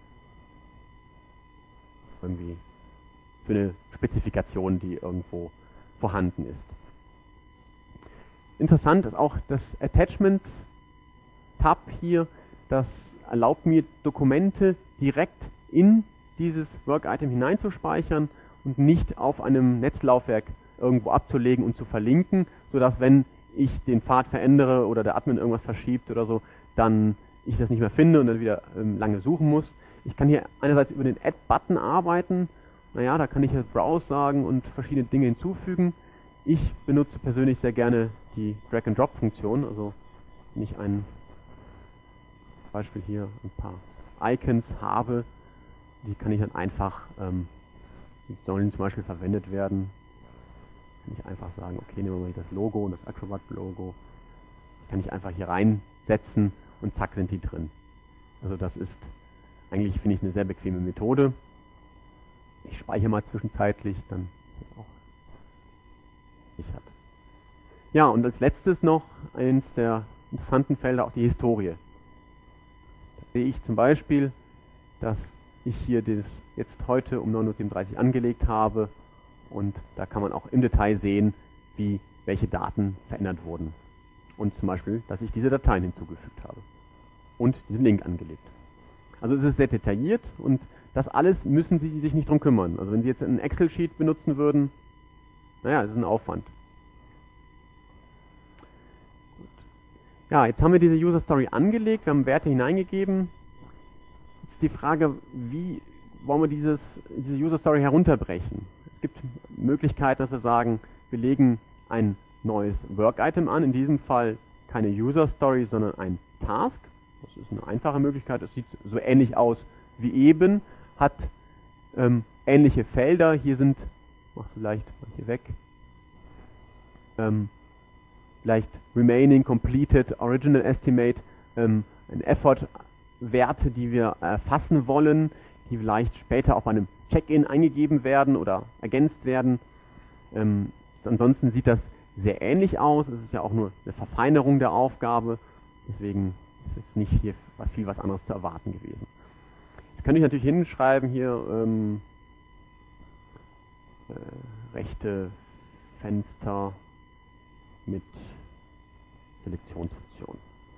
Irgendwie für eine Spezifikation, die irgendwo vorhanden ist. Interessant ist auch das Attachments-Tab hier. Das erlaubt mir, Dokumente direkt in dieses Work-Item hineinzuspeichern und nicht auf einem Netzlaufwerk irgendwo abzulegen und zu verlinken, sodass, wenn ich den Pfad verändere oder der Admin irgendwas verschiebt oder so, dann ich das nicht mehr finde und dann wieder lange suchen muss. Ich kann hier einerseits über den Add-Button arbeiten. Naja, da kann ich jetzt Browse sagen und verschiedene Dinge hinzufügen. Ich benutze persönlich sehr gerne die Drag-and-Drop-Funktion. Also wenn ich ein Beispiel hier ein paar Icons habe, die kann ich dann einfach, die sollen zum Beispiel verwendet werden. Kann ich einfach sagen, okay, nehmen wir mal das Logo und das Acrobat-Logo. Das kann ich einfach hier reinsetzen und zack sind die drin. Also das ist eigentlich, finde ich, eine sehr bequeme Methode. Ich speichere mal zwischenzeitlich, dann ist auch sichert. Ja, und als letztes noch eins der interessanten Felder, auch die Historie. Da sehe ich zum Beispiel, dass ich hier das jetzt heute um 9:37 Uhr angelegt habe und da kann man auch im Detail sehen, welche Daten verändert wurden. Und zum Beispiel, dass ich diese Dateien hinzugefügt habe und diesen Link angelegt. Also es ist sehr detailliert und das alles müssen Sie sich nicht drum kümmern. Also wenn Sie jetzt einen Excel-Sheet benutzen würden, naja, das ist ein Aufwand. Gut. Ja, jetzt haben wir diese User Story angelegt, wir haben Werte hineingegeben. Jetzt die Frage, wie wollen wir diese User Story herunterbrechen? Es gibt Möglichkeiten, dass wir sagen, wir legen ein neues Work-Item an, in diesem Fall keine User Story, sondern ein Task. Das ist eine einfache Möglichkeit, es sieht so ähnlich aus wie eben, hat ähnliche Felder, hier sind, mach vielleicht mal hier weg, vielleicht Remaining, Completed, Original Estimate, ein Effort-Werte, die wir erfassen wollen, die vielleicht später auch bei einem Check-in eingegeben werden oder ergänzt werden. Ansonsten sieht das sehr ähnlich aus. Es ist ja auch nur eine Verfeinerung der Aufgabe. Deswegen ist es nicht hier was anderes zu erwarten gewesen. Jetzt könnte ich natürlich hinschreiben hier rechte Fenster mit Selektionsfunktion.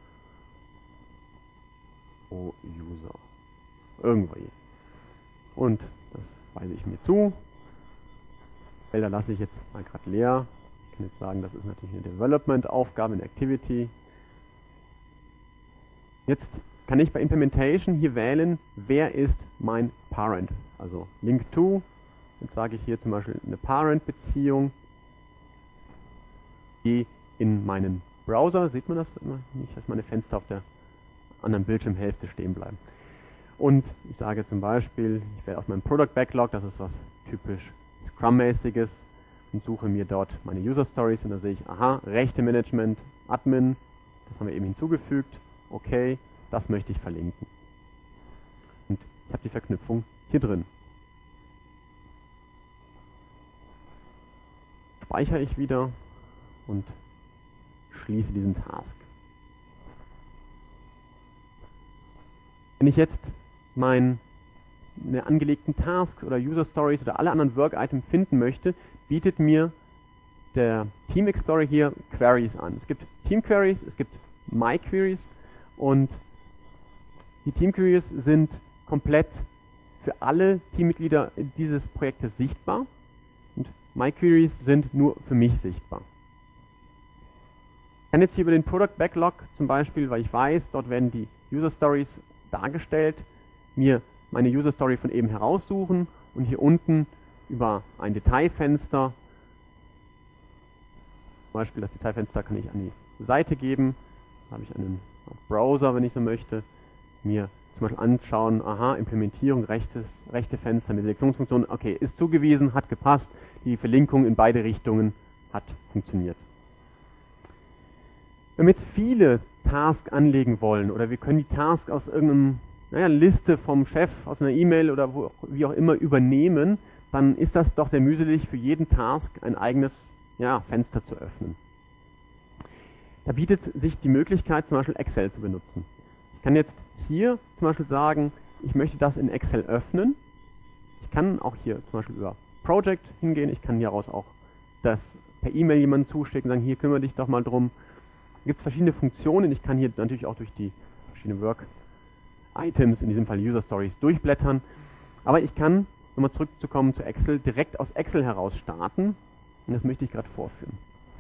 O-User. Irgendwie. Und das weise ich mir zu. Felder lasse ich jetzt mal gerade leer. Ich kann jetzt sagen, das ist natürlich eine Development-Aufgabe, eine Activity. Jetzt kann ich bei Implementation hier wählen, wer ist mein Parent. Also Link to. Jetzt sage ich hier zum Beispiel eine Parent-Beziehung. Gehe in meinen Browser. Sieht man das immer nicht, dass meine Fenster auf der anderen Bildschirmhälfte stehen bleiben. Und ich sage zum Beispiel, ich wähle aus meinem Product Backlog, das ist was typisch Scrum-mäßiges, und suche mir dort meine User Stories und da sehe ich, aha, Rechte Management, Admin, das haben wir eben hinzugefügt, okay, das möchte ich verlinken. Und ich habe die Verknüpfung hier drin. Speichere ich wieder und schließe diesen Task. Wenn ich jetzt meine angelegten Tasks oder User Stories oder alle anderen Work-Items finden möchte, bietet mir der Team Explorer hier Queries an. Es gibt Team Queries, es gibt My Queries und die Team Queries sind komplett für alle Teammitglieder dieses Projektes sichtbar und My Queries sind nur für mich sichtbar. Ich kann jetzt hier über den Product Backlog zum Beispiel, weil ich weiß, dort werden die User Stories dargestellt, mir meine User Story von eben heraussuchen und hier unten über ein Detailfenster, zum Beispiel das Detailfenster kann ich an die Seite geben, da habe ich einen Browser, wenn ich so möchte, mir zum Beispiel anschauen, aha, Implementierung, rechte Fenster mit Selektionsfunktion, okay, ist zugewiesen, hat gepasst, die Verlinkung in beide Richtungen hat funktioniert. Wenn wir jetzt viele Tasks anlegen wollen oder wir können die Tasks aus irgendeinem Liste vom Chef, aus einer E-Mail oder wie auch immer übernehmen, dann ist das doch sehr mühselig, für jeden Task ein eigenes Fenster zu öffnen. Da bietet sich die Möglichkeit, zum Beispiel Excel zu benutzen. Ich kann jetzt hier zum Beispiel sagen, ich möchte das in Excel öffnen. Ich kann auch hier zum Beispiel über Project hingehen. Ich kann hieraus auch das per E-Mail jemandem zuschicken, sagen, hier kümmere dich doch mal drum. Da gibt es verschiedene Funktionen. Ich kann hier natürlich auch durch die verschiedenen Work-Items, in diesem Fall User Stories, durchblättern. Aber ich kann, nochmal zurückzukommen zu Excel, direkt aus Excel heraus starten. Und das möchte ich gerade vorführen.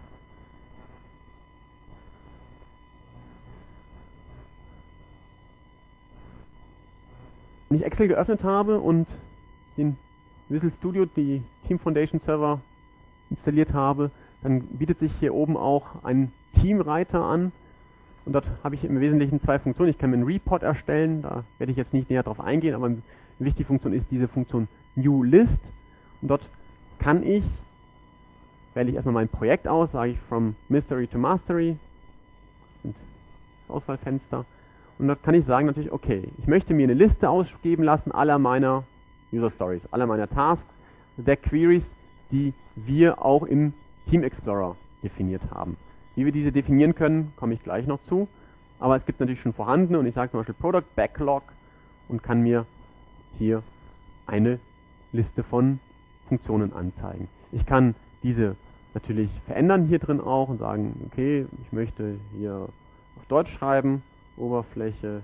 Wenn ich Excel geöffnet habe und den Visual Studio, die Team Foundation Server installiert habe, dann bietet sich hier oben auch ein Teamreiter an. Und dort habe ich im Wesentlichen zwei Funktionen. Ich kann mir einen Report erstellen, da werde ich jetzt nicht näher drauf eingehen, aber eine wichtige Funktion ist diese Funktion New List. Und dort kann ich, wähle ich erstmal mein Projekt aus, sage ich From Mystery to Mastery. Das sind das Auswahlfenster. Und dort kann ich sagen natürlich, okay, ich möchte mir eine Liste ausgeben lassen aller meiner User Stories, aller meiner Tasks, der Queries, die wir auch im Team Explorer definiert haben. Wie wir diese definieren können, komme ich gleich noch zu. Aber es gibt natürlich schon vorhandene und ich sage zum Beispiel Product Backlog und kann mir hier eine Liste von Funktionen anzeigen. Ich kann diese natürlich verändern hier drin auch und sagen, okay, ich möchte hier auf Deutsch schreiben, Oberfläche.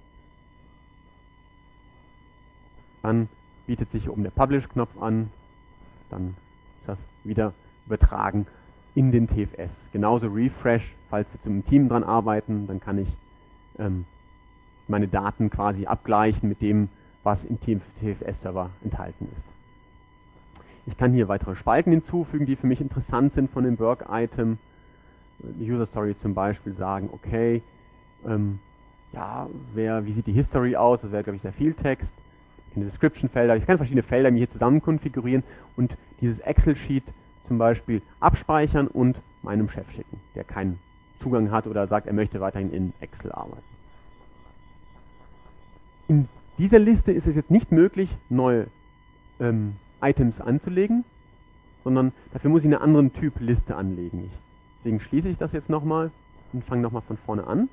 Dann bietet sich hier oben der Publish-Knopf an. Dann ist das wieder übertragen in den TFS. Genauso Refresh, falls wir zum Team dran arbeiten, dann kann ich meine Daten quasi abgleichen mit dem, was im TFS-Server enthalten ist. Ich kann hier weitere Spalten hinzufügen, die für mich interessant sind von dem Work-Item. Die User Story zum Beispiel sagen, okay, wie sieht die History aus? Das wäre, glaube ich, sehr viel Text. Ich kann Description-Felder, ich kann verschiedene Felder mir hier zusammen konfigurieren und dieses Excel-Sheet zum Beispiel abspeichern und meinem Chef schicken, der keinen Zugang hat oder sagt, er möchte weiterhin in Excel arbeiten. In dieser Liste ist es jetzt nicht möglich, neue Items anzulegen. sondern dafür muss ich einen anderen Typ Liste anlegen. Deswegen schließe ich das jetzt nochmal und fange nochmal von vorne an.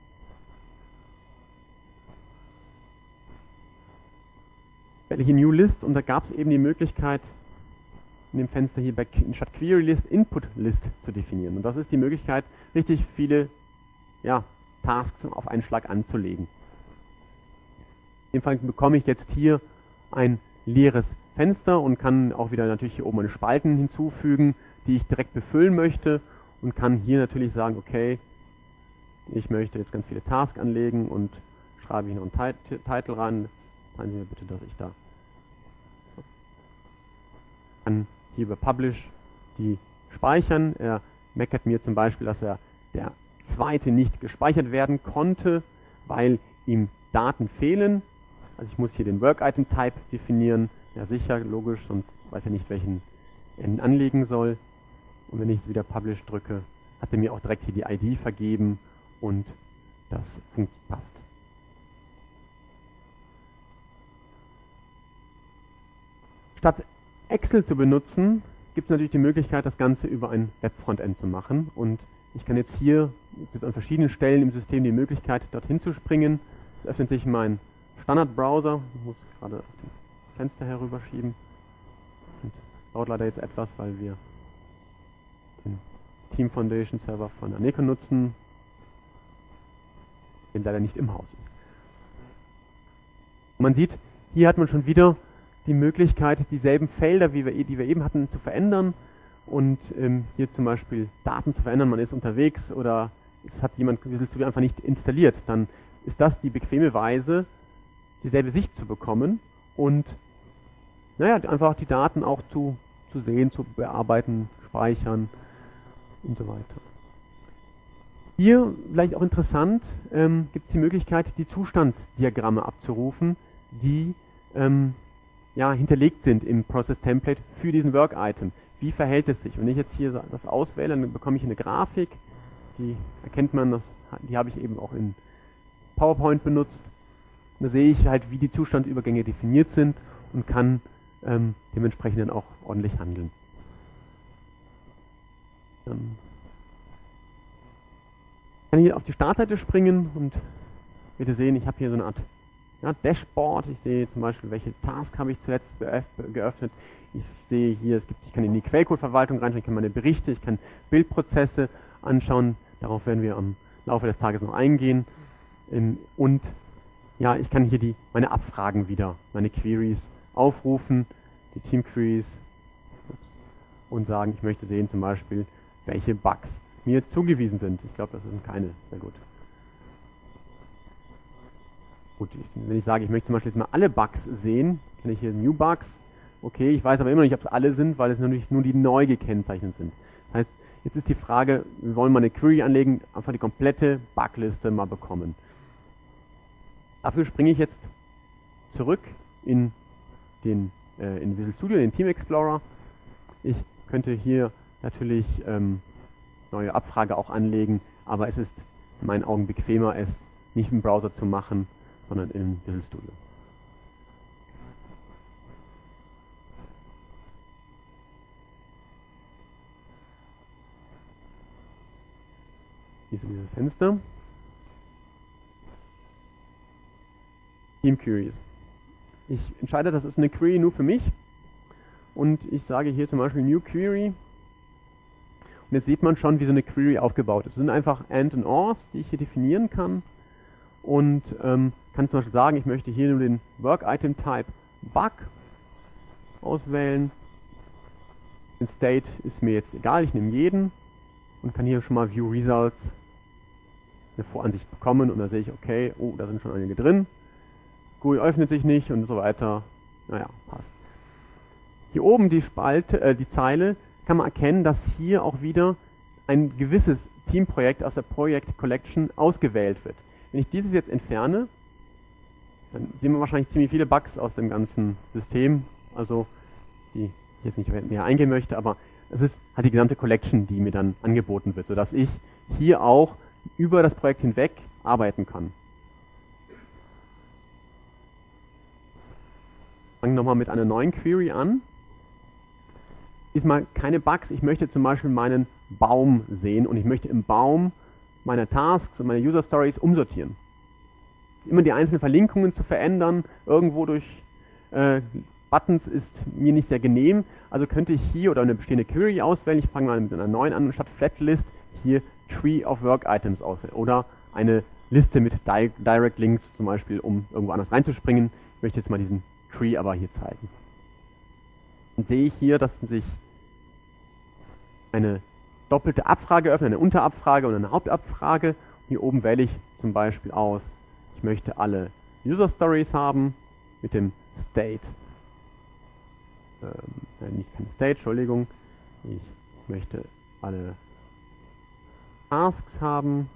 Wähle hier New List und da gab es eben die Möglichkeit, in dem Fenster hier statt Query List Input List zu definieren. Und das ist die Möglichkeit, richtig viele Tasks auf einen Schlag anzulegen. In dem Fall bekomme ich jetzt hier ein leeres Fenster und kann auch wieder natürlich hier oben eine Spalten hinzufügen, die ich direkt befüllen möchte und kann hier natürlich sagen, okay, ich möchte jetzt ganz viele Tasks anlegen und schreibe hier noch einen Titel rein. Sagen Sie mir bitte, dass ich da kann hier über Publish die speichern. Er meckert mir zum Beispiel, dass der zweite nicht gespeichert werden konnte, weil ihm Daten fehlen. Also ich muss hier den Work-Item-Type definieren. Ja sicher, logisch, sonst weiß er nicht, welchen er anlegen soll. Und wenn ich jetzt wieder Publish drücke, hat er mir auch direkt hier die ID vergeben und das passt. Statt Excel zu benutzen, gibt es natürlich die Möglichkeit, das Ganze über ein Web-Frontend zu machen. Und ich kann jetzt hier an verschiedenen Stellen im System die Möglichkeit, dorthin zu springen. Es öffnet sich mein Standard-Browser. Ich muss gerade das Fenster herüberschieben. Und dauert leider jetzt etwas, weil wir den Team Foundation Server von Anekon nutzen, der leider nicht im Haus ist. Und man sieht, hier hat man schon wieder die Möglichkeit, dieselben Felder, die wir eben hatten, zu verändern und hier zum Beispiel Daten zu verändern. Man ist unterwegs oder es hat jemand Visual Studio einfach nicht installiert. Dann ist das die bequeme Weise, dieselbe Sicht zu bekommen und einfach die Daten auch zu sehen, zu bearbeiten, speichern und so weiter. Hier, vielleicht auch interessant, gibt es die Möglichkeit, die Zustandsdiagramme abzurufen, die hinterlegt sind im Process Template für diesen Work Item. Wie verhält es sich? Wenn ich jetzt hier das auswähle, dann bekomme ich eine Grafik, die erkennt man, die habe ich eben auch in PowerPoint benutzt. Da sehe ich halt, wie die Zustandübergänge definiert sind und kann dementsprechend dann auch ordentlich handeln. Dann kann ich hier auf die Startseite springen und bitte sehen, ich habe hier so eine Art Dashboard. Ich sehe zum Beispiel, welche Task habe ich zuletzt geöffnet. Ich sehe hier, ich kann in die Quellcode-Verwaltung reinschauen, ich kann meine Berichte, ich kann Bildprozesse anschauen. Darauf werden wir am Laufe des Tages noch eingehen. Und ich kann hier meine Abfragen wieder, meine Queries aufrufen, die Team-Queries und sagen, ich möchte sehen zum Beispiel, welche Bugs mir zugewiesen sind. Ich glaube, das sind keine. Sehr gut. Gut, wenn ich sage, ich möchte zum Beispiel jetzt mal alle Bugs sehen, kann ich hier New Bugs. Okay, ich weiß aber immer nicht, ob es alle sind, weil es natürlich nur die neu gekennzeichnet sind. Das heißt, jetzt ist die Frage, wir wollen mal eine Query anlegen, einfach die komplette Bugliste mal bekommen. Dafür springe ich jetzt zurück in Visual Studio, in den Team Explorer. Ich könnte hier natürlich neue Abfrage auch anlegen, aber es ist in meinen Augen bequemer, es nicht im Browser zu machen, sondern im Visual Studio. Hier ist dieses Fenster. Team Queries. Ich entscheide, das ist eine Query nur für mich und ich sage hier zum Beispiel New Query. Und jetzt sieht man schon, wie so eine Query aufgebaut ist. Es sind einfach AND und ORs, die ich hier definieren kann. Und kann zum Beispiel sagen, ich möchte hier nur den Work-Item-Type Bug auswählen. Den State ist mir jetzt egal, ich nehme jeden und kann hier schon mal View Results eine Voransicht bekommen und da sehe ich, okay, da sind schon einige drin. GUI öffnet sich nicht und so weiter. Naja, passt. Hier oben die Zeile, kann man erkennen, dass hier auch wieder ein gewisses Teamprojekt aus der Project Collection ausgewählt wird. Wenn ich dieses jetzt entferne, dann sehen wir wahrscheinlich ziemlich viele Bugs aus dem ganzen System, also die ich jetzt nicht mehr eingehen möchte, aber es ist halt die gesamte Collection, die mir dann angeboten wird, sodass ich hier auch über das Projekt hinweg arbeiten kann. Ich fange nochmal mit einer neuen Query an. Diesmal keine Bugs. Ich möchte zum Beispiel meinen Baum sehen und ich möchte im Baum meine Tasks und meine User Stories umsortieren. Immer die einzelnen Verlinkungen zu verändern, irgendwo durch Buttons, ist mir nicht sehr genehm. Also könnte ich hier oder eine bestehende Query auswählen. Ich fange mal mit einer neuen an und statt Flatlist hier Tree of Work Items auswählen. Oder eine Liste mit Direct Links zum Beispiel, um irgendwo anders reinzuspringen. Ich möchte jetzt mal diesen Tree aber hier zeigen. Dann sehe ich hier, dass sich eine doppelte Abfrage öffnet, eine Unterabfrage und eine Hauptabfrage. Hier oben wähle ich zum Beispiel aus, ich möchte alle User Stories haben mit dem State. Nicht kein State, Entschuldigung. Ich möchte alle Tasks haben.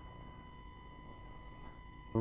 So.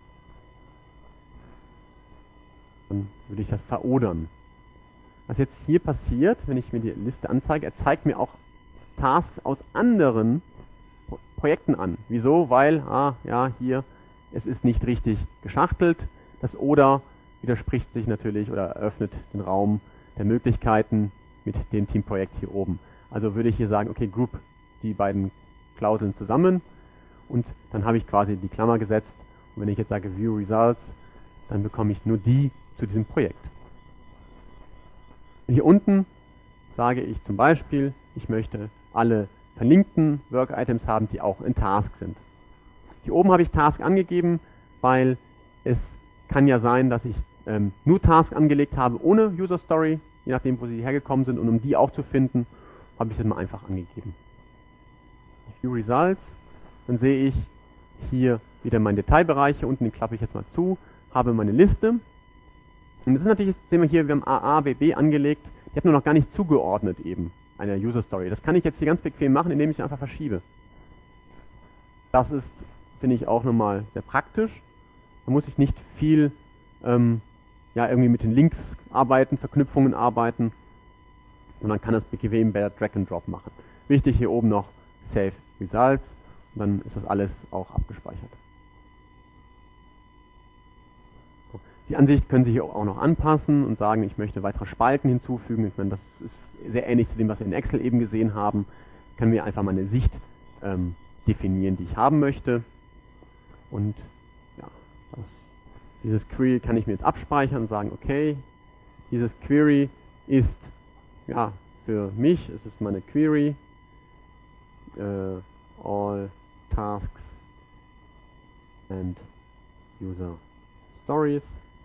Dann würde ich das verodern. Was jetzt hier passiert, wenn ich mir die Liste anzeige, er zeigt mir auch Tasks aus anderen Projekten an. Wieso? Weil, ja, hier, es ist nicht richtig geschachtelt. Das Oder widerspricht sich natürlich oder eröffnet den Raum der Möglichkeiten mit dem Teamprojekt hier oben. Also würde ich hier sagen, okay, group die beiden Klauseln zusammen und dann habe ich quasi die Klammer gesetzt. Und wenn ich jetzt sage View Results, dann bekomme ich nur die zu diesem Projekt. Und hier unten sage ich zum Beispiel, ich möchte alle verlinkten Work-Items haben, die auch in Task sind. Hier oben habe ich Task angegeben, weil es kann ja sein, dass ich nur Task angelegt habe ohne User Story, je nachdem, wo sie hergekommen sind. Und um die auch zu finden, habe ich das mal einfach angegeben. View Results, dann sehe ich hier wieder meine Detailbereiche. Unten den klappe ich jetzt mal zu, habe meine Liste. Und das ist natürlich, jetzt sehen wir hier, wir haben AA, BB angelegt. Die hat nur noch gar nicht zugeordnet eben einer User Story. Das kann ich jetzt hier ganz bequem machen, indem ich einfach verschiebe. Das ist, finde ich, auch nochmal sehr praktisch. Da muss ich nicht viel irgendwie mit den Links arbeiten, Verknüpfungen arbeiten. Und dann kann das bequem bei Drag and Drop machen. Wichtig hier oben noch Save Results. Und dann ist das alles auch abgespeichert. Die Ansicht können Sie hier auch noch anpassen und sagen, ich möchte weitere Spalten hinzufügen. Ich meine, das ist sehr ähnlich zu dem, was wir in Excel eben gesehen haben. Können wir einfach mal eine Sicht definieren, die ich haben möchte. Und ja, dieses Query kann ich mir jetzt abspeichern und sagen, okay, dieses Query ist ja für mich, es ist meine Query, all tasks and user stories.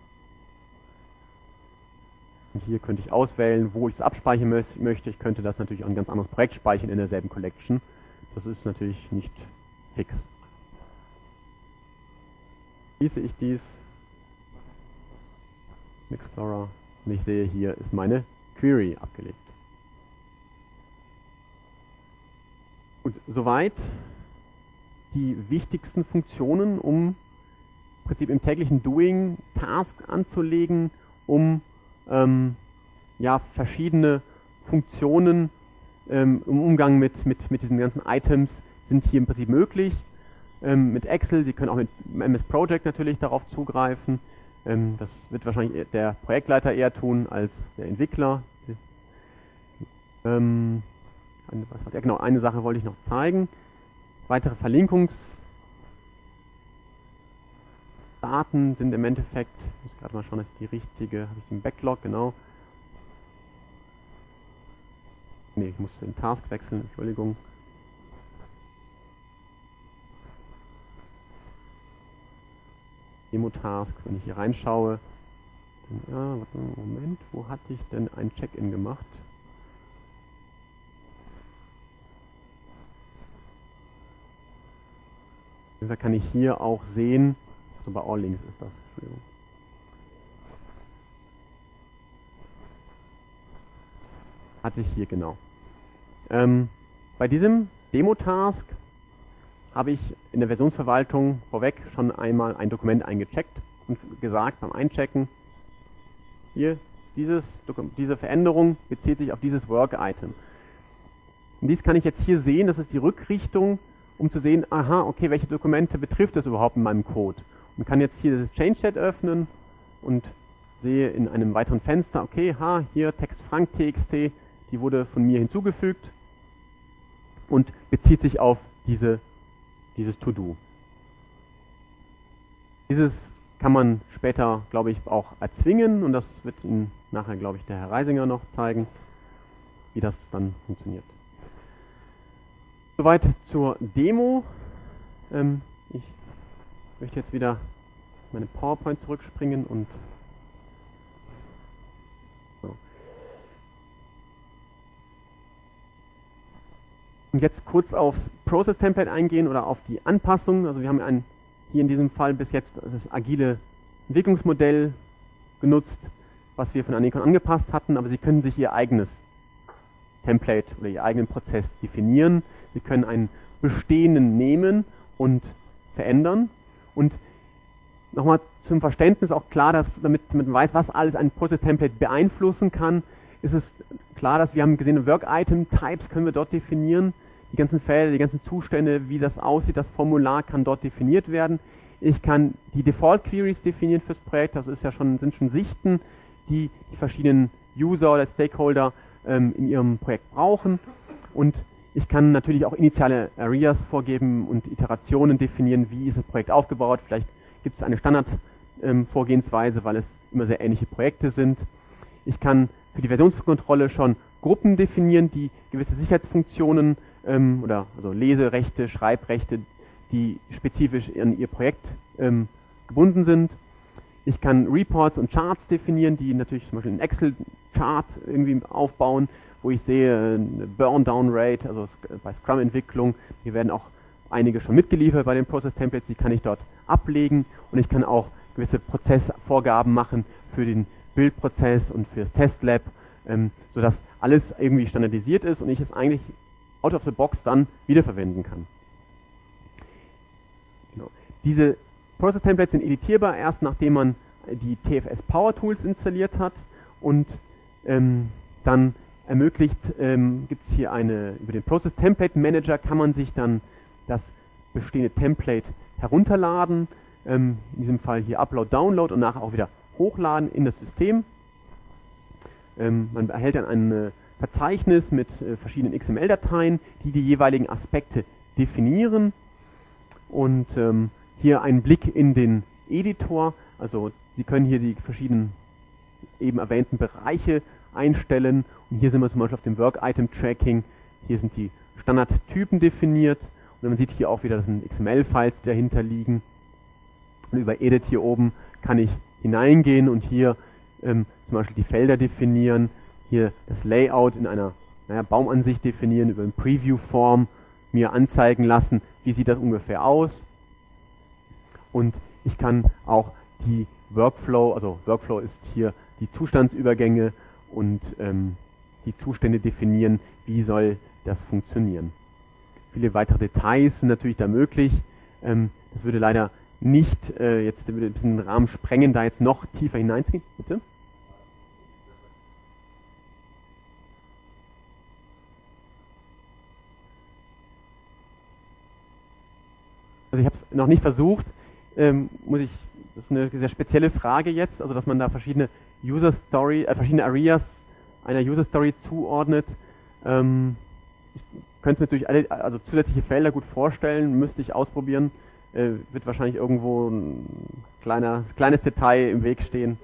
Und hier könnte ich auswählen, wo ich es abspeichern möchte. Ich könnte das natürlich auch ein ganz anderes Projekt speichern in derselben Collection. Das ist natürlich nicht fix. Schließe ich dies im Explorer und ich sehe, hier ist meine Query abgelegt. Und soweit die wichtigsten Funktionen, um im Prinzip im täglichen Doing Tasks anzulegen, um verschiedene Funktionen im Umgang mit diesen ganzen Items sind hier im Prinzip möglich. Mit Excel, Sie können auch mit MS Project natürlich darauf zugreifen. Das wird wahrscheinlich der Projektleiter eher tun als der Entwickler. Eine Sache wollte ich noch zeigen. Weitere Verlinkungsdaten sind im Endeffekt, ich muss gerade mal schauen, dass ich die richtige, habe ich den Backlog, genau. Ne, ich muss den Task wechseln, Entschuldigung. Demo-Task, wenn ich hier reinschaue. Ja, warte mal, Moment, wo hatte ich denn ein Check-in gemacht? Da kann ich hier auch sehen, also bei All Links ist das, Entschuldigung. Hatte ich hier, genau. Bei diesem Demo-Task habe ich in der Versionsverwaltung vorweg schon einmal ein Dokument eingecheckt und gesagt beim Einchecken, hier, diese Veränderung bezieht sich auf dieses Work-Item. Und dies kann ich jetzt hier sehen, das ist die Rückrichtung, um zu sehen, aha, okay, welche Dokumente betrifft das überhaupt in meinem Code. Und kann jetzt hier das Change-Set öffnen und sehe in einem weiteren Fenster, okay, hier Text Frank.txt, die wurde von mir hinzugefügt und bezieht sich auf dieses To-Do. Dieses kann man später, glaube ich, auch erzwingen und das wird Ihnen nachher, glaube ich, der Herr Reisinger noch zeigen, wie das dann funktioniert. Soweit zur Demo. Ich möchte jetzt wieder meine PowerPoint zurückspringen und so. Und jetzt kurz aufs Process Template eingehen oder auf die Anpassung. Also wir haben hier in diesem Fall bis jetzt das agile Entwicklungsmodell genutzt, was wir von Anecon angepasst hatten, aber Sie können sich Ihr eigenes Template oder Ihren eigenen Prozess definieren. Sie können einen bestehenden nehmen und verändern. Und nochmal zum Verständnis auch klar, damit man weiß, was alles ein Process Template beeinflussen kann, ist es klar, dass wir haben gesehen, Work Item Types können wir dort definieren. Die ganzen Felder, die ganzen Zustände, wie das aussieht, das Formular kann dort definiert werden. Ich kann die Default Queries definieren fürs Projekt. Das sind schon Sichten, die die verschiedenen User oder Stakeholder in ihrem Projekt brauchen. Und ich kann natürlich auch initiale Areas vorgeben und Iterationen definieren, wie ist das Projekt aufgebaut. Vielleicht gibt es eine Standardvorgehensweise, weil es immer sehr ähnliche Projekte sind. Ich kann für die Versionskontrolle schon Gruppen definieren, die gewisse Sicherheitsfunktionen also Leserechte, Schreibrechte, die spezifisch an Ihr Projekt gebunden sind. Ich kann Reports und Charts definieren, die natürlich zum Beispiel einen Excel-Chart irgendwie aufbauen, wo ich sehe, eine Burn-Down-Rate, also bei Scrum-Entwicklung, hier werden auch einige schon mitgeliefert bei den Process-Templates, die kann ich dort ablegen und ich kann auch gewisse Prozessvorgaben machen für den Bildprozess und für das Testlab, sodass alles irgendwie standardisiert ist und ich es eigentlich out of the box dann wiederverwenden kann. Genau. Diese Process-Templates sind editierbar erst nachdem man die TFS Power Tools installiert hat und dann gibt es hier über den Process Template Manager kann man sich dann das bestehende Template herunterladen, in diesem Fall hier Upload, Download und nachher auch wieder hochladen in das System. Man erhält dann ein Verzeichnis mit verschiedenen XML-Dateien, die die jeweiligen Aspekte definieren und hier einen Blick in den Editor, also Sie können hier die verschiedenen eben erwähnten Bereiche einstellen und hier sind wir zum Beispiel auf dem Work Item Tracking, hier sind die Standardtypen definiert und man sieht hier auch wieder, das sind XML-Files, die dahinter liegen und über Edit hier oben kann ich hineingehen und hier zum Beispiel die Felder definieren, hier das Layout in einer Baumansicht definieren, über eine Preview-Form mir anzeigen lassen, wie sieht das ungefähr aus. Und ich kann auch die Workflow ist hier die Zustandsübergänge und die Zustände definieren, wie soll das funktionieren. Viele weitere Details sind natürlich da möglich. Das würde leider nicht jetzt ein bisschen den Rahmen sprengen, da jetzt noch tiefer hineinzugehen. Bitte? Also ich habe es noch nicht versucht, das ist eine sehr spezielle Frage jetzt, also dass man da verschiedene verschiedene Areas einer User Story zuordnet. Ich könnte es mir durch zusätzliche Felder gut vorstellen, müsste ich ausprobieren, wird wahrscheinlich irgendwo ein kleines Detail im Weg stehen.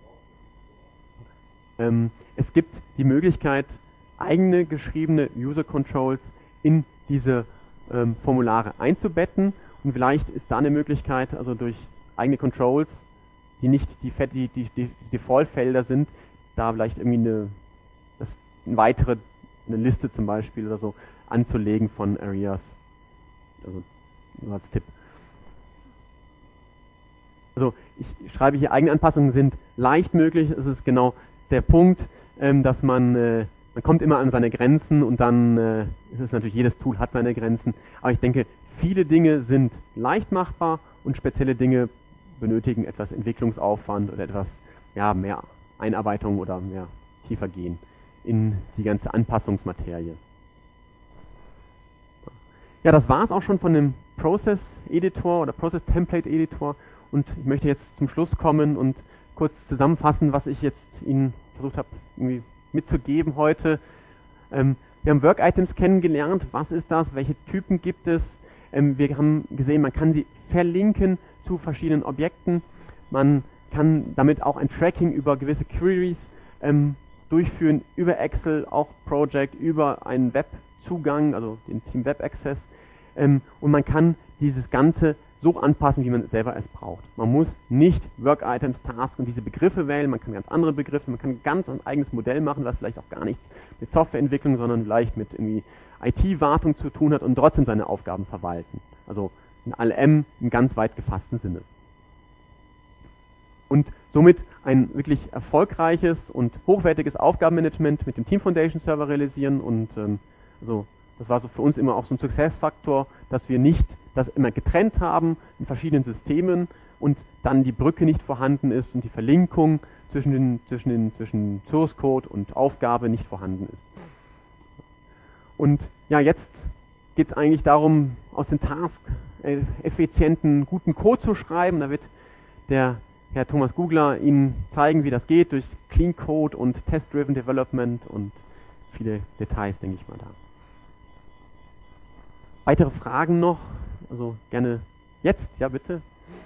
Es gibt die Möglichkeit, eigene geschriebene User Controls in diese Formulare einzubetten. Und vielleicht ist da eine Möglichkeit, also durch eigene Controls, die nicht die Default-Felder sind, da vielleicht irgendwie eine Liste zum Beispiel oder so anzulegen von Areas. Also nur als Tipp. Also ich schreibe hier, eigene Anpassungen sind leicht möglich. Es ist genau der Punkt, dass man kommt immer an seine Grenzen und dann ist es natürlich, jedes Tool hat seine Grenzen. Aber ich denke, viele Dinge sind leicht machbar und spezielle Dinge benötigen etwas Entwicklungsaufwand oder etwas mehr Einarbeitung oder mehr tiefer gehen in die ganze Anpassungsmaterie. Ja, das war es auch schon von dem Process Editor oder Process Template Editor und ich möchte jetzt zum Schluss kommen und kurz zusammenfassen, was ich jetzt Ihnen versucht habe irgendwie mitzugeben heute. Wir haben Work-Items kennengelernt. Was ist das? Welche Typen gibt es? Wir haben gesehen, man kann sie verlinken zu verschiedenen Objekten. Man kann damit auch ein Tracking über gewisse Queries durchführen, über Excel, auch Project, über einen Webzugang, also den Team Web Access. Und man kann dieses Ganze so anpassen, wie man es selber braucht. Man muss nicht Work-Items, Tasks und diese Begriffe wählen, man kann ganz andere Begriffe, man kann ganz ein eigenes Modell machen, was vielleicht auch gar nichts mit Softwareentwicklung, sondern vielleicht mit irgendwie IT-Wartung zu tun hat und trotzdem seine Aufgaben verwalten. Also ein ALM im ganz weit gefassten Sinne. Und somit ein wirklich erfolgreiches und hochwertiges Aufgabenmanagement mit dem Team Foundation Server realisieren. Und also das war so für uns immer auch so ein Success-Faktor, dass wir nicht das immer getrennt haben in verschiedenen Systemen und dann die Brücke nicht vorhanden ist und die Verlinkung zwischen Source Code und Aufgabe nicht vorhanden ist. Und ja, jetzt geht es eigentlich darum, aus den Tasks effizienten, guten Code zu schreiben. Da wird der Herr Thomas Gugler Ihnen zeigen, wie das geht, durch Clean Code und Test-Driven Development und viele Details, denke ich mal, da. Weitere Fragen noch? Also gerne jetzt, ja bitte.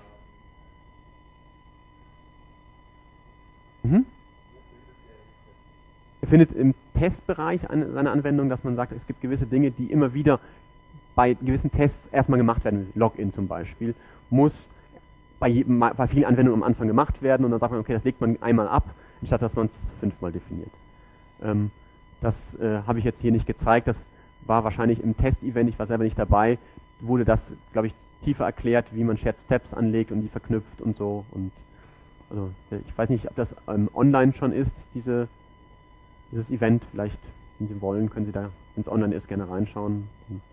Er findet im Testbereich seine Anwendung, dass man sagt, es gibt gewisse Dinge, die immer wieder bei gewissen Tests erstmal gemacht werden. Login zum Beispiel muss bei vielen Anwendungen am Anfang gemacht werden und dann sagt man, okay, das legt man einmal ab, anstatt dass man es 5-mal definiert. Das habe ich jetzt hier nicht gezeigt, das war wahrscheinlich im Test-Event, ich war selber nicht dabei, wurde das, glaube ich, tiefer erklärt, wie man Shared Steps anlegt und die verknüpft und so. Und also ich weiß nicht, ob das online schon ist, dieses Event. Vielleicht, wenn Sie wollen, können Sie da, wenn es online ist, gerne reinschauen.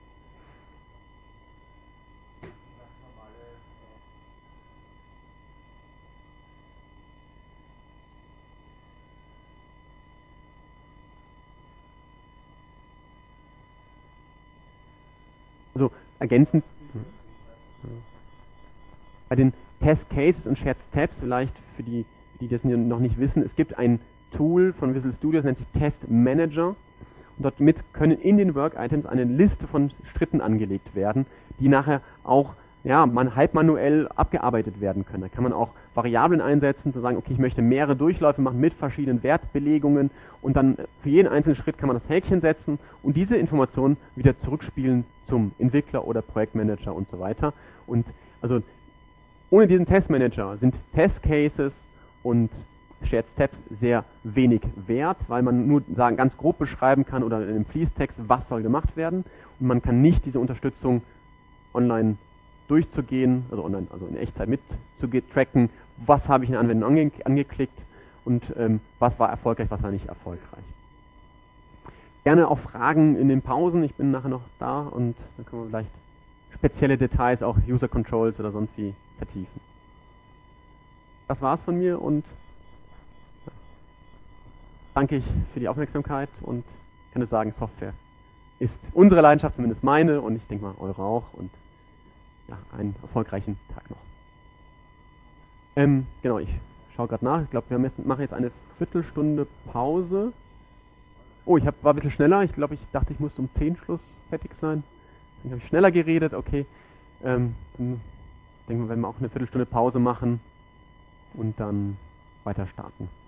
Also ergänzend bei den Test Cases und Shared Steps, vielleicht für die das noch nicht wissen, es gibt ein Tool von Visual Studio, das nennt sich Test Manager. Und dort können in den Work Items eine Liste von Schritten angelegt werden, die nachher auch halb manuell abgearbeitet werden können. Da kann man auch Variablen einsetzen, zu sagen, okay, ich möchte mehrere Durchläufe machen mit verschiedenen Wertbelegungen und dann für jeden einzelnen Schritt kann man das Häkchen setzen und diese Informationen wieder zurückspielen zum Entwickler oder Projektmanager und so weiter. Und also ohne diesen Testmanager sind Testcases und Shared Steps sehr wenig wert, weil man nur ganz grob beschreiben kann oder in einem Fließtext, was soll gemacht werden. Und man kann nicht diese Unterstützung online durchzugehen, also online, also in Echtzeit mitzutracken, was habe ich in der Anwendung angeklickt und was war erfolgreich, was war nicht erfolgreich. Gerne auch Fragen in den Pausen, ich bin nachher noch da und dann können wir vielleicht spezielle Details, auch User Controls oder sonst wie vertiefen. Das war's von mir und danke ich für die Aufmerksamkeit und kann nur sagen, Software ist unsere Leidenschaft, zumindest meine und ich denke mal eure auch und ja, einen erfolgreichen Tag noch. Genau, ich schaue gerade nach. Ich glaube, wir machen jetzt eine Viertelstunde Pause. Oh, war ein bisschen schneller. Ich glaube, ich dachte, ich musste um 10 Schluss fertig sein. Dann habe ich schneller geredet. Okay. Dann denken wir, werden wir auch eine Viertelstunde Pause machen und dann weiter starten.